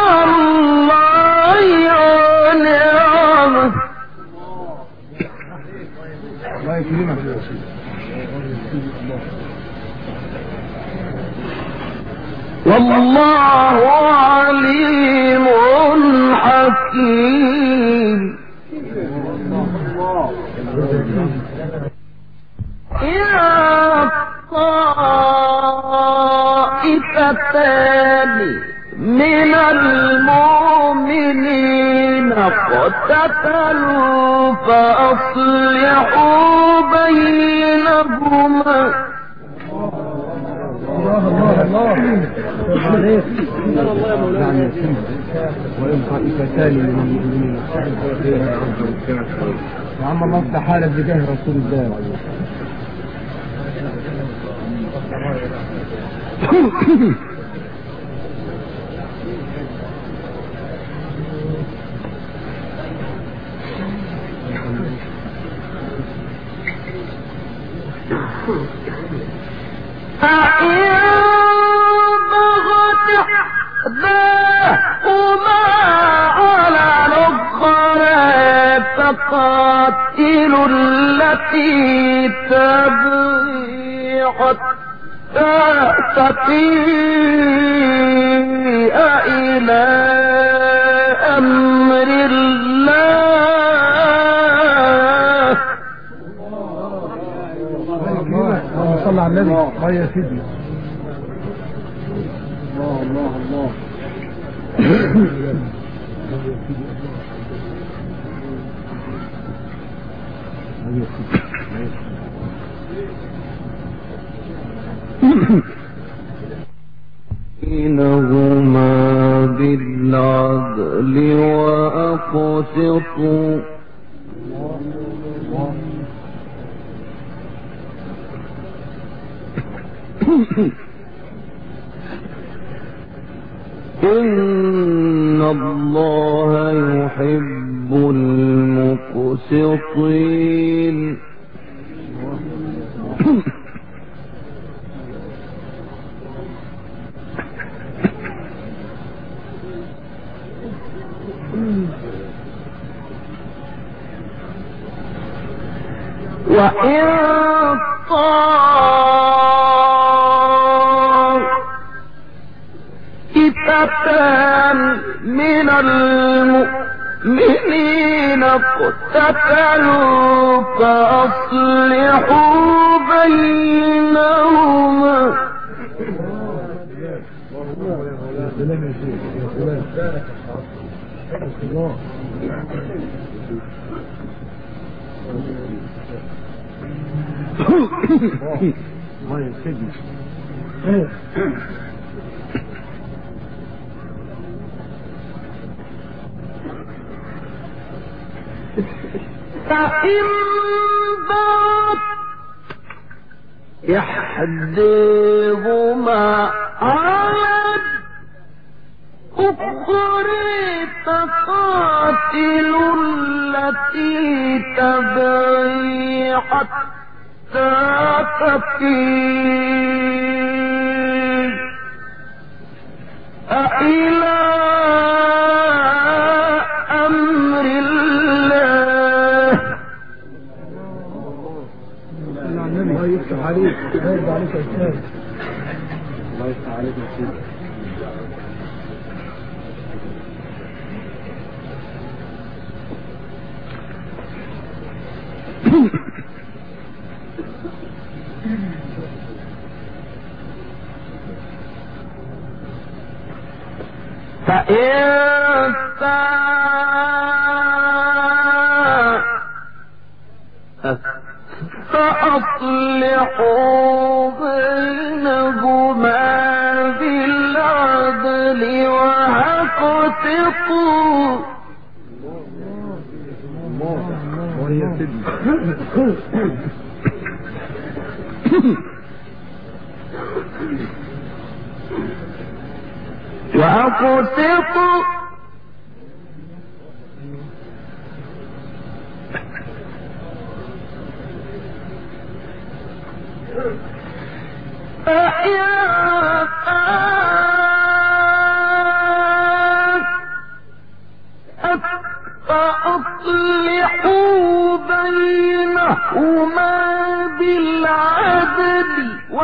الله ونعمه. الله يكرمك يا شيخ. والله عليم حكيم. يا طائفتان من المؤمنين اقتتلوا فأصلحوا بينهما. الله الله الله عليك. وإن طائفتان من المؤمنين يا عم الله افتح حالك بجاه رسول الله. فإن بغت إحداهما على الأخرى فقاتلوا التي تبغي حتى تفيء إلى أمر الله. اللهم صل على النبي. الله يا سيدي. الله الله الله. بينهما بالعدل وأقسطوا إن الله يحب المقسطين. وإن طائفتان من المؤمنين اقتتلوا فأصلحوا بينهما. الله يا سيدي. فإن بغت إحداهما على الأخرى فقاتلوا التي تبغي حتى تفيء إلى أمر الله. الله يفتح عليك. الله يرضى عليك يا أستاذ. الله يفتح عليك يا سيدي. فإن فأصلحوا بينهما بالعدل وأقسطوا. وأقسطوا فأصلحوا بينهما بالعدل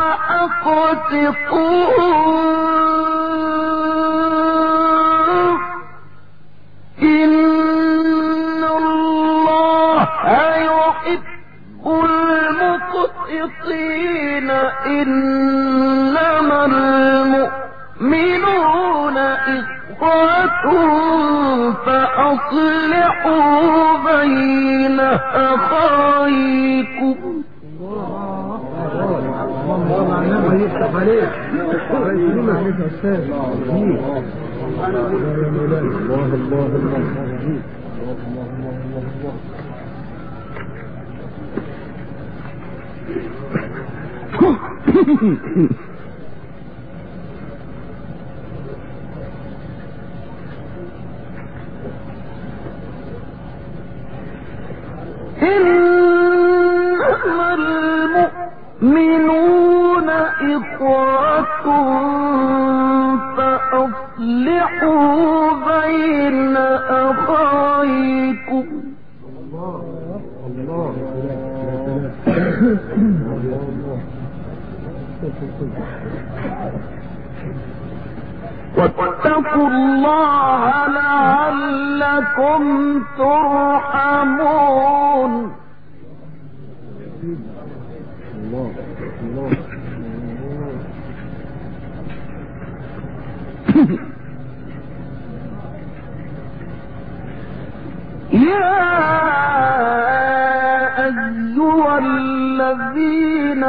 وأقسطوا إن الله يحب المقسطين إنما المؤمنون إخوة فأصلحوا بين أخويكم. الله يفتح عليك الله عليك أستاذ الله الله إنما المؤمنون إخوة فأصلحوا بين أخويكم. الله واتقوا الله لعلكم ترحمون. الله الله يا أيها الذين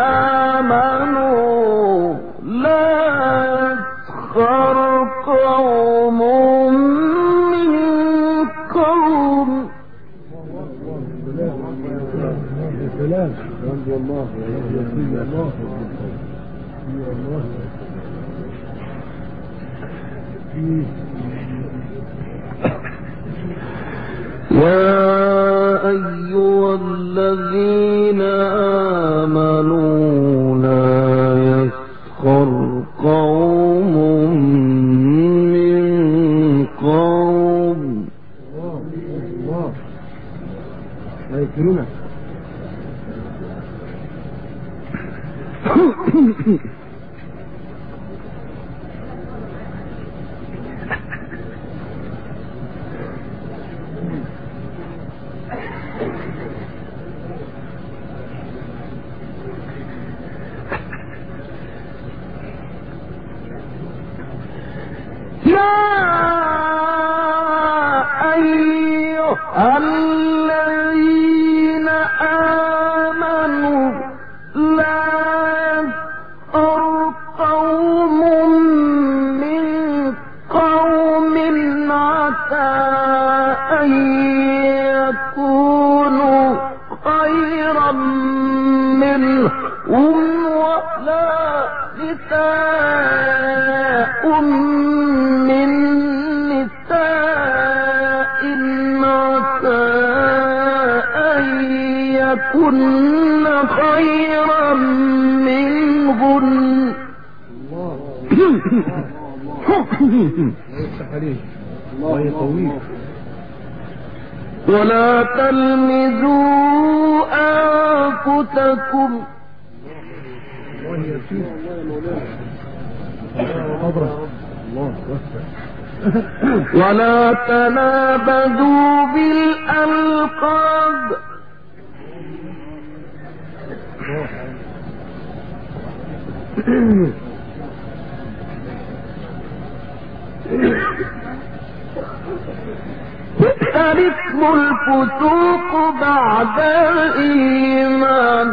آمنوا لا يسخر قوم من قوم. سلام رضي الله رضي الله يا أيها الذين آمنوا لا يسخر قوم من قوم. الله لا يكفرونك. يا أيها الذين آمنوا لا يسخر قوم من قوم عسى أن يكونوا خيرا منهم ولا نساء من نساء عسى أن يكن خيرا منهن. الله يقويك. ولا تلمزوا أنفسكم الله يسير الله وسع ولا تنابذوا بالألقاب بئس الاسم الفسوق بعد الإيمان.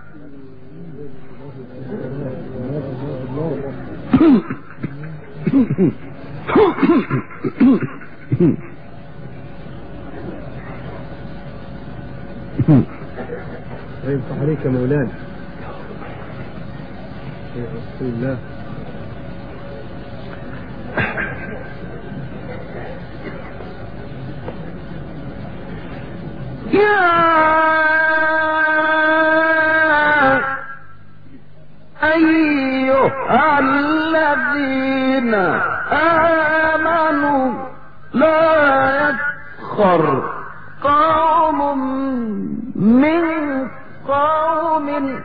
يفتح عليك يا مولانا يا رسول الله. يا أيها الذين آمنوا لا يسخر قوم من قوم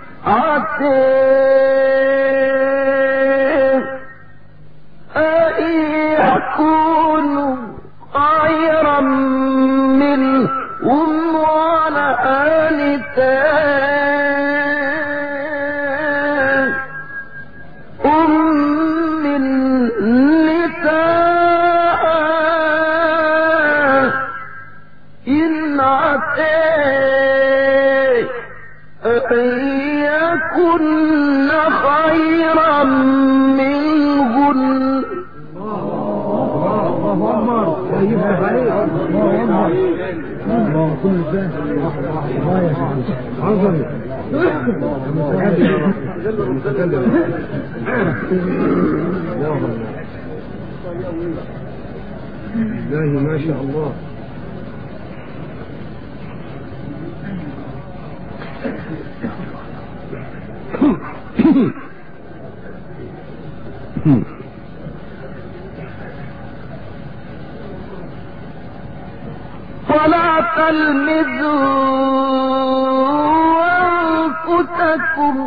عتيق أن يكونوا خيرا منهم ولا آلتان أم النساء إن عتيق أن يكن خيرا منهن. ما شاء الله. ولا تلمزوا أنفسكم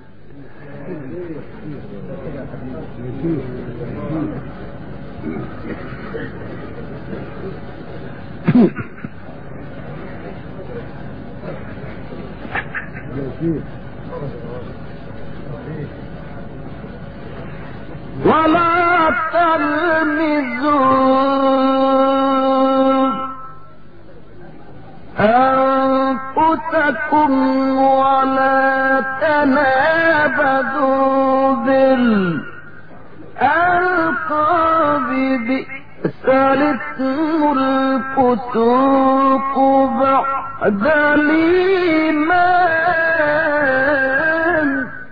ولا تلمزوا أنفسكم ولا تنابذوا بالألقاب بئس الاسم الفسوق بعد الإيمان.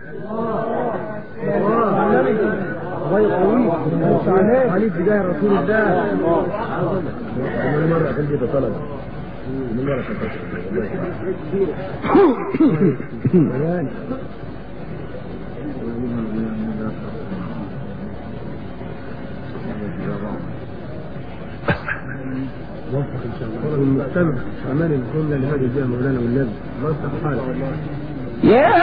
عليك بداية رسول الله. أول مرة تلقي طلب من مرة وفق إن شاء الله المستمع أمان الجملة لهذه الجهة مولانا والنبي ما يصلح حالك. يا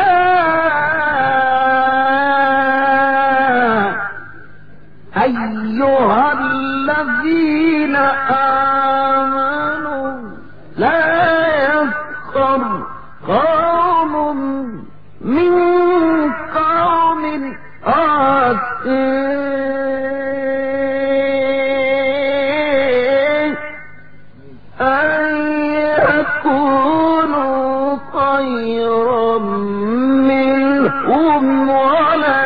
أيها الذين آمنوا لا يسخر قوم من قوم عسى أن يكونوا خيرا منهم ولا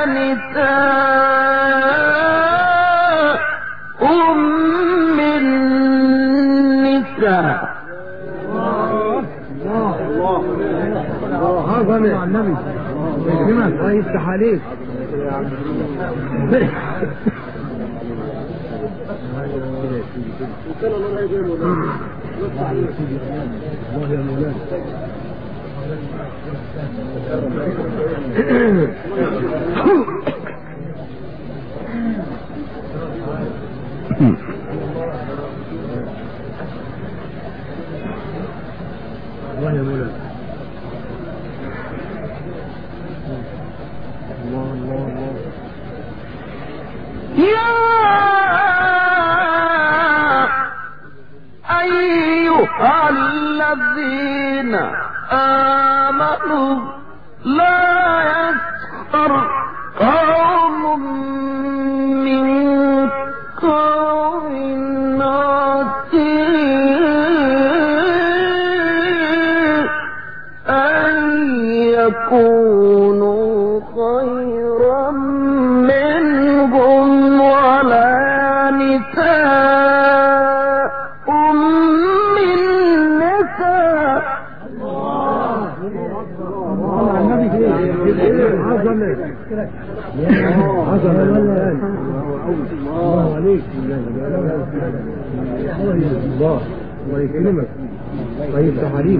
نساء أم النساء. هذا مع النبي الله يفتح عليك. الله يا مولانا. الله يا مولانا. الله الله الله. يا أيها الذين آمنوا لا يسخر قوم من قوم عسى أن يكونوا خيرا منهم ولا نساء أم النساء. الله عليك. الله الله يكرمك. طيب تحريك.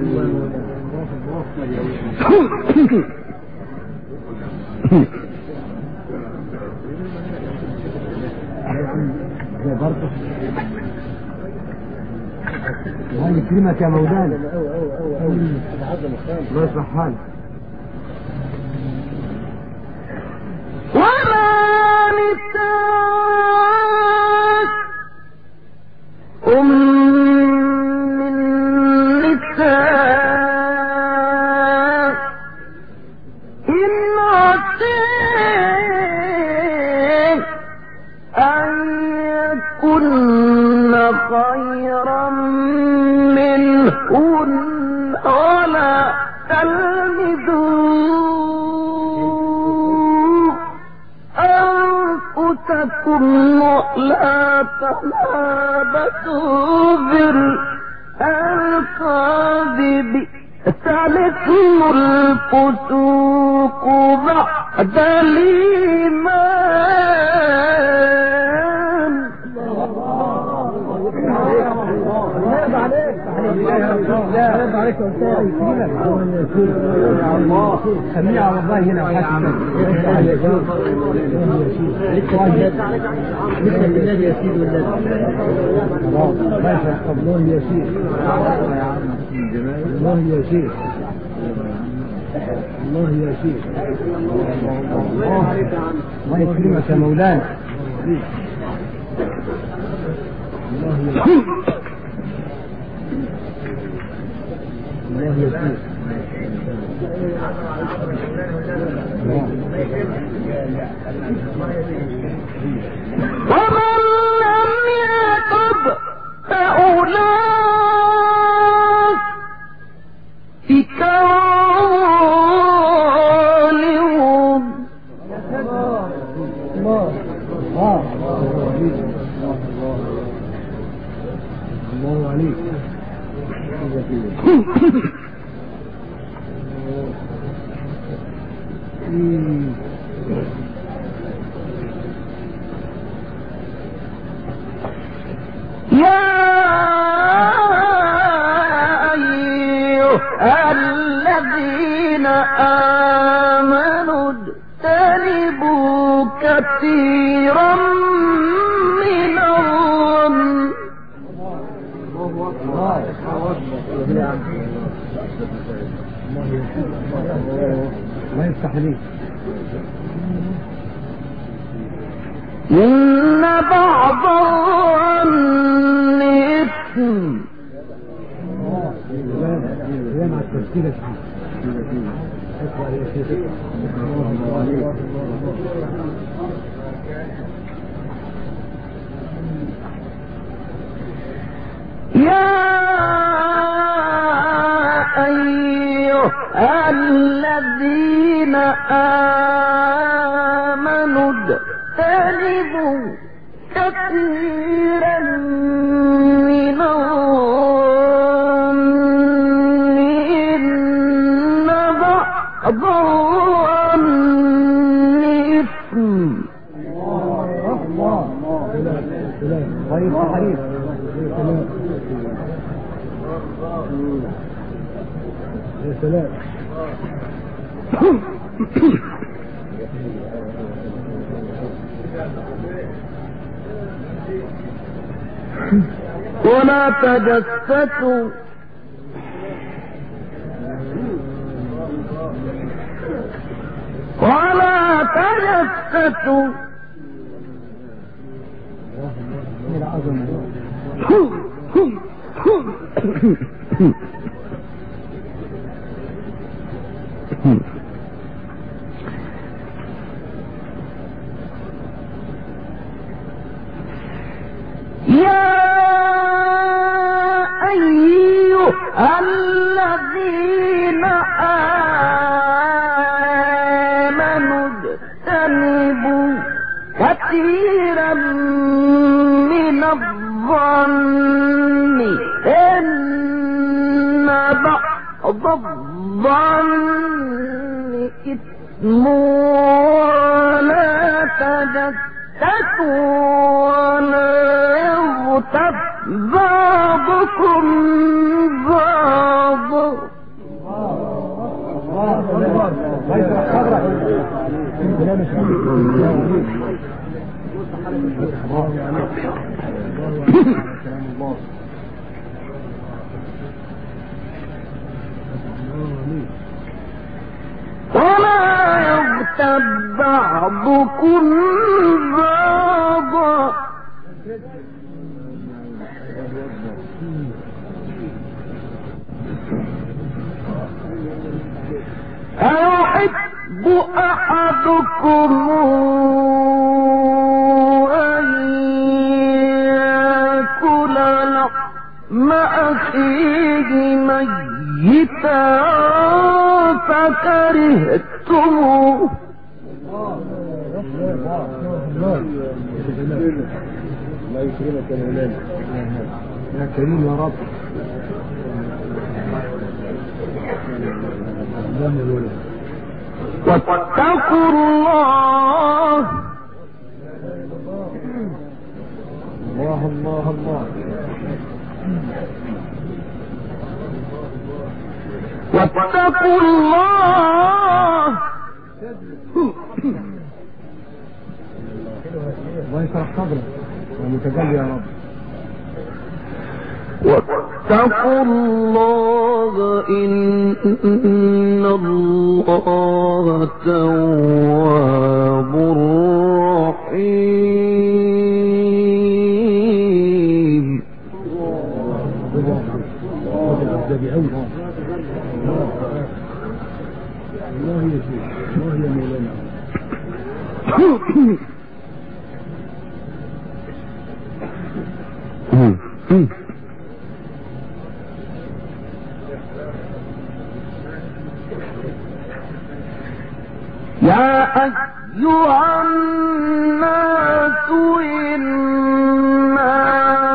الله يكرمك يا مولانا. الله يصلح حالك. وما نساء أم النساء إن عسيت أن يكن خيرا منهن ولا تلمزوا أنفسكم ولا تنابسوا بالألقاب بئس الاسم الفسوق بعد الإيمان. عليك سميع والله هنا الله يا شيخ الله يا شيخ الله يا شيخ الله يكرمك يا مولانا. الله يا شيخ الله يا شيخ ومن لم يتب فأولئك ظالمون. الله الله عليك. يا أيها الذين آمنوا اجتنبوا كثيرا من الظن. الله يفتح عليك. إن بعض الظن إثم. مع التفسير يا أيها الذين آمنوا اجتنبوا كثيرا من الظن إن بعض الظن إثم. خير حريص يا سلام. ولا تجسسوا ولا تجسسوا يا أيها الذين آمنوا اجتنبوا كثيرا من الظن إن بعض الظن إثم ولا تجسسوا ولا يغتب بعضكم بعضا. ولا يغتب بعضكم بعضا أيحب أحدكم أن يأكل لحم أخيه ميتا فكرهتموه. الله يكرمك يا مولانا يا كريم يا رب. واتقوا الله. الله الله الله. واتقوا الله. الله يشرح صدرك يا متجلي يا رب. واتقوا الله إن الله تواب رحيم. الله يا شيخ الله يا مولانا. يا أيها الناس إنا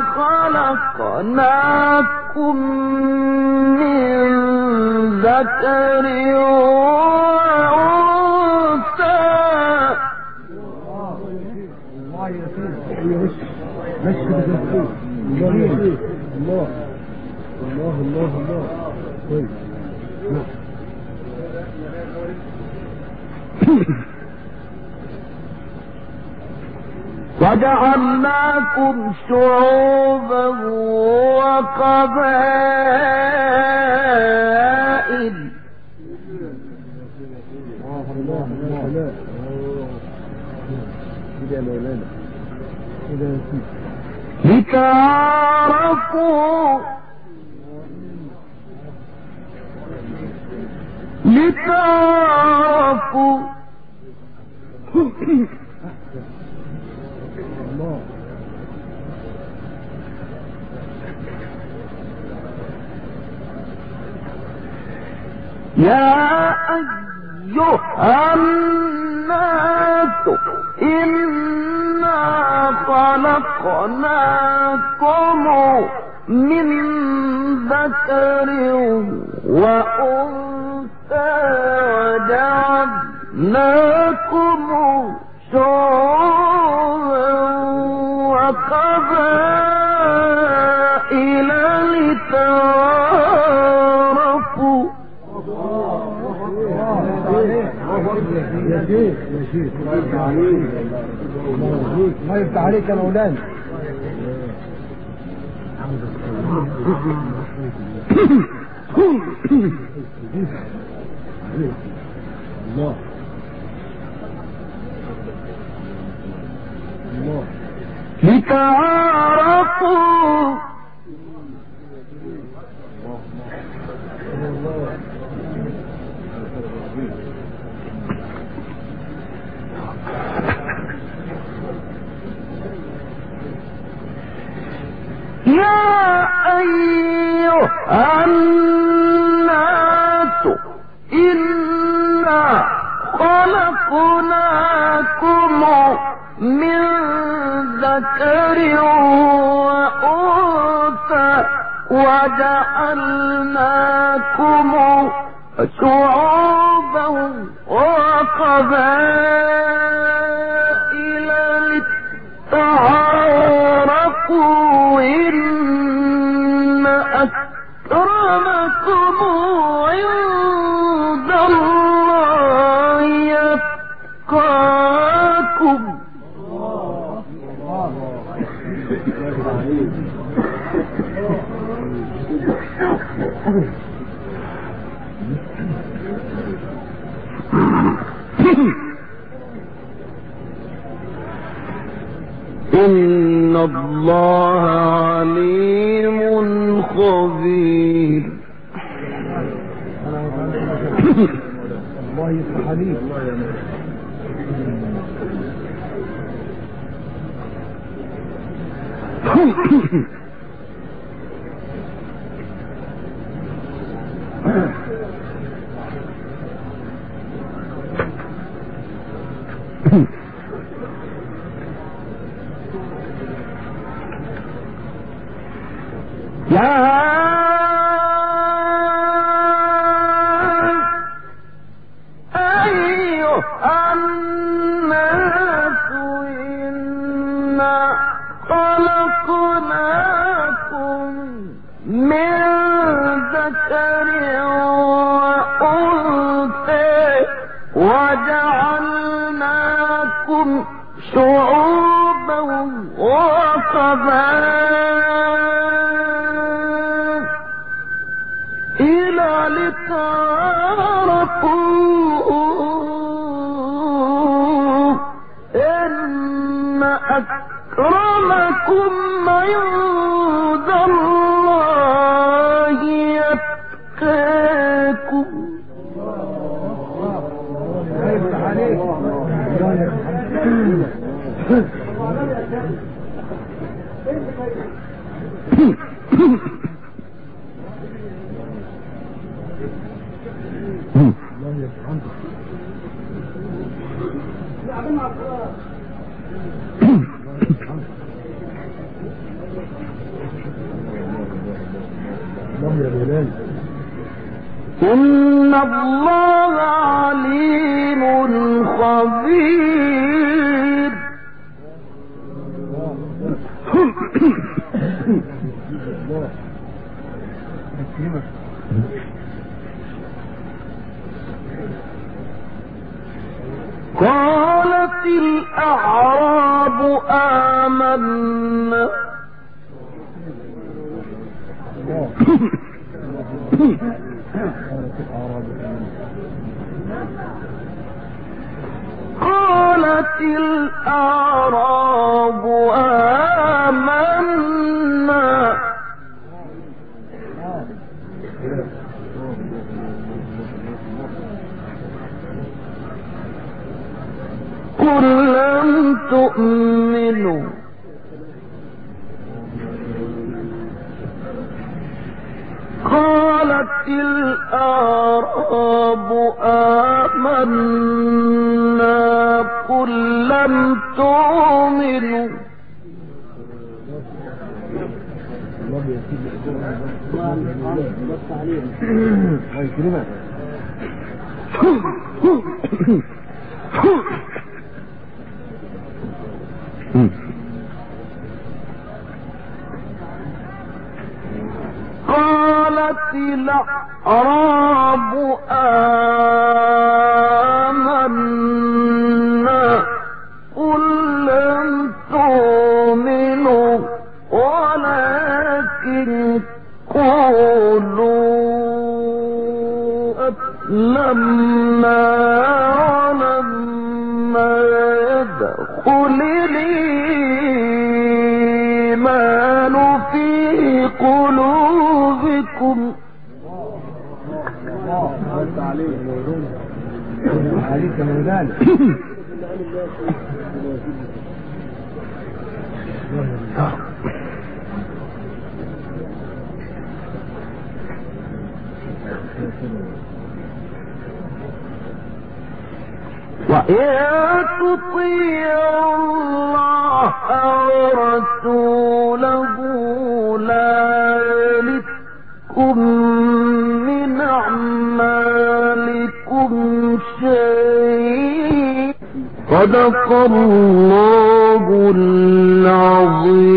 خلقناكم من ذكر وأنثى. الله يا شيخ مشي بالجسد. الله يا شيخ الله الله الله الله. طيب وجعلناكم شعوبا وقبائل لتعارفوا لتعارفوا يا أيها الناس إنا خلقناكم من ذكر وأنثى وجعلناكم شعوبا وقبائل لتعارفوا. يا شيخ يا شيخ ما يفتح عليك يا مولانا. الله الله لتعارفوا يا أيها الناس إنا خلقناكم من ذكر وأنثى وجعلناكم شعوبا وقبائل لتعارفوا إن أكرمكم عند الله يتقاكم. إن الله عليم خبير. الله يفتح عليك. يا أيها الناس إنا خلقناكم من ذكر وأنثى وجعلناكم شعوبا وقبائل إلى لتعارفوا إن أكرمكم عند الله يتقاكم. يفتح عليك. إن الله عليم خبير. قالت الأعراب آمنا قالت الأعراب آمنا قل لم تؤمنوا قالت الأعراب آمنا قل لم تؤمنوا قالت الأعراب آمنا قل لم تؤمنوا ولكن قولوا أسلمنا ولما يدخل الإيمان في قلوبكم. عليك من ذلك. وإن تطيعوا الله ورسوله لا يلدكم من أعمالكم شيء. صدق الله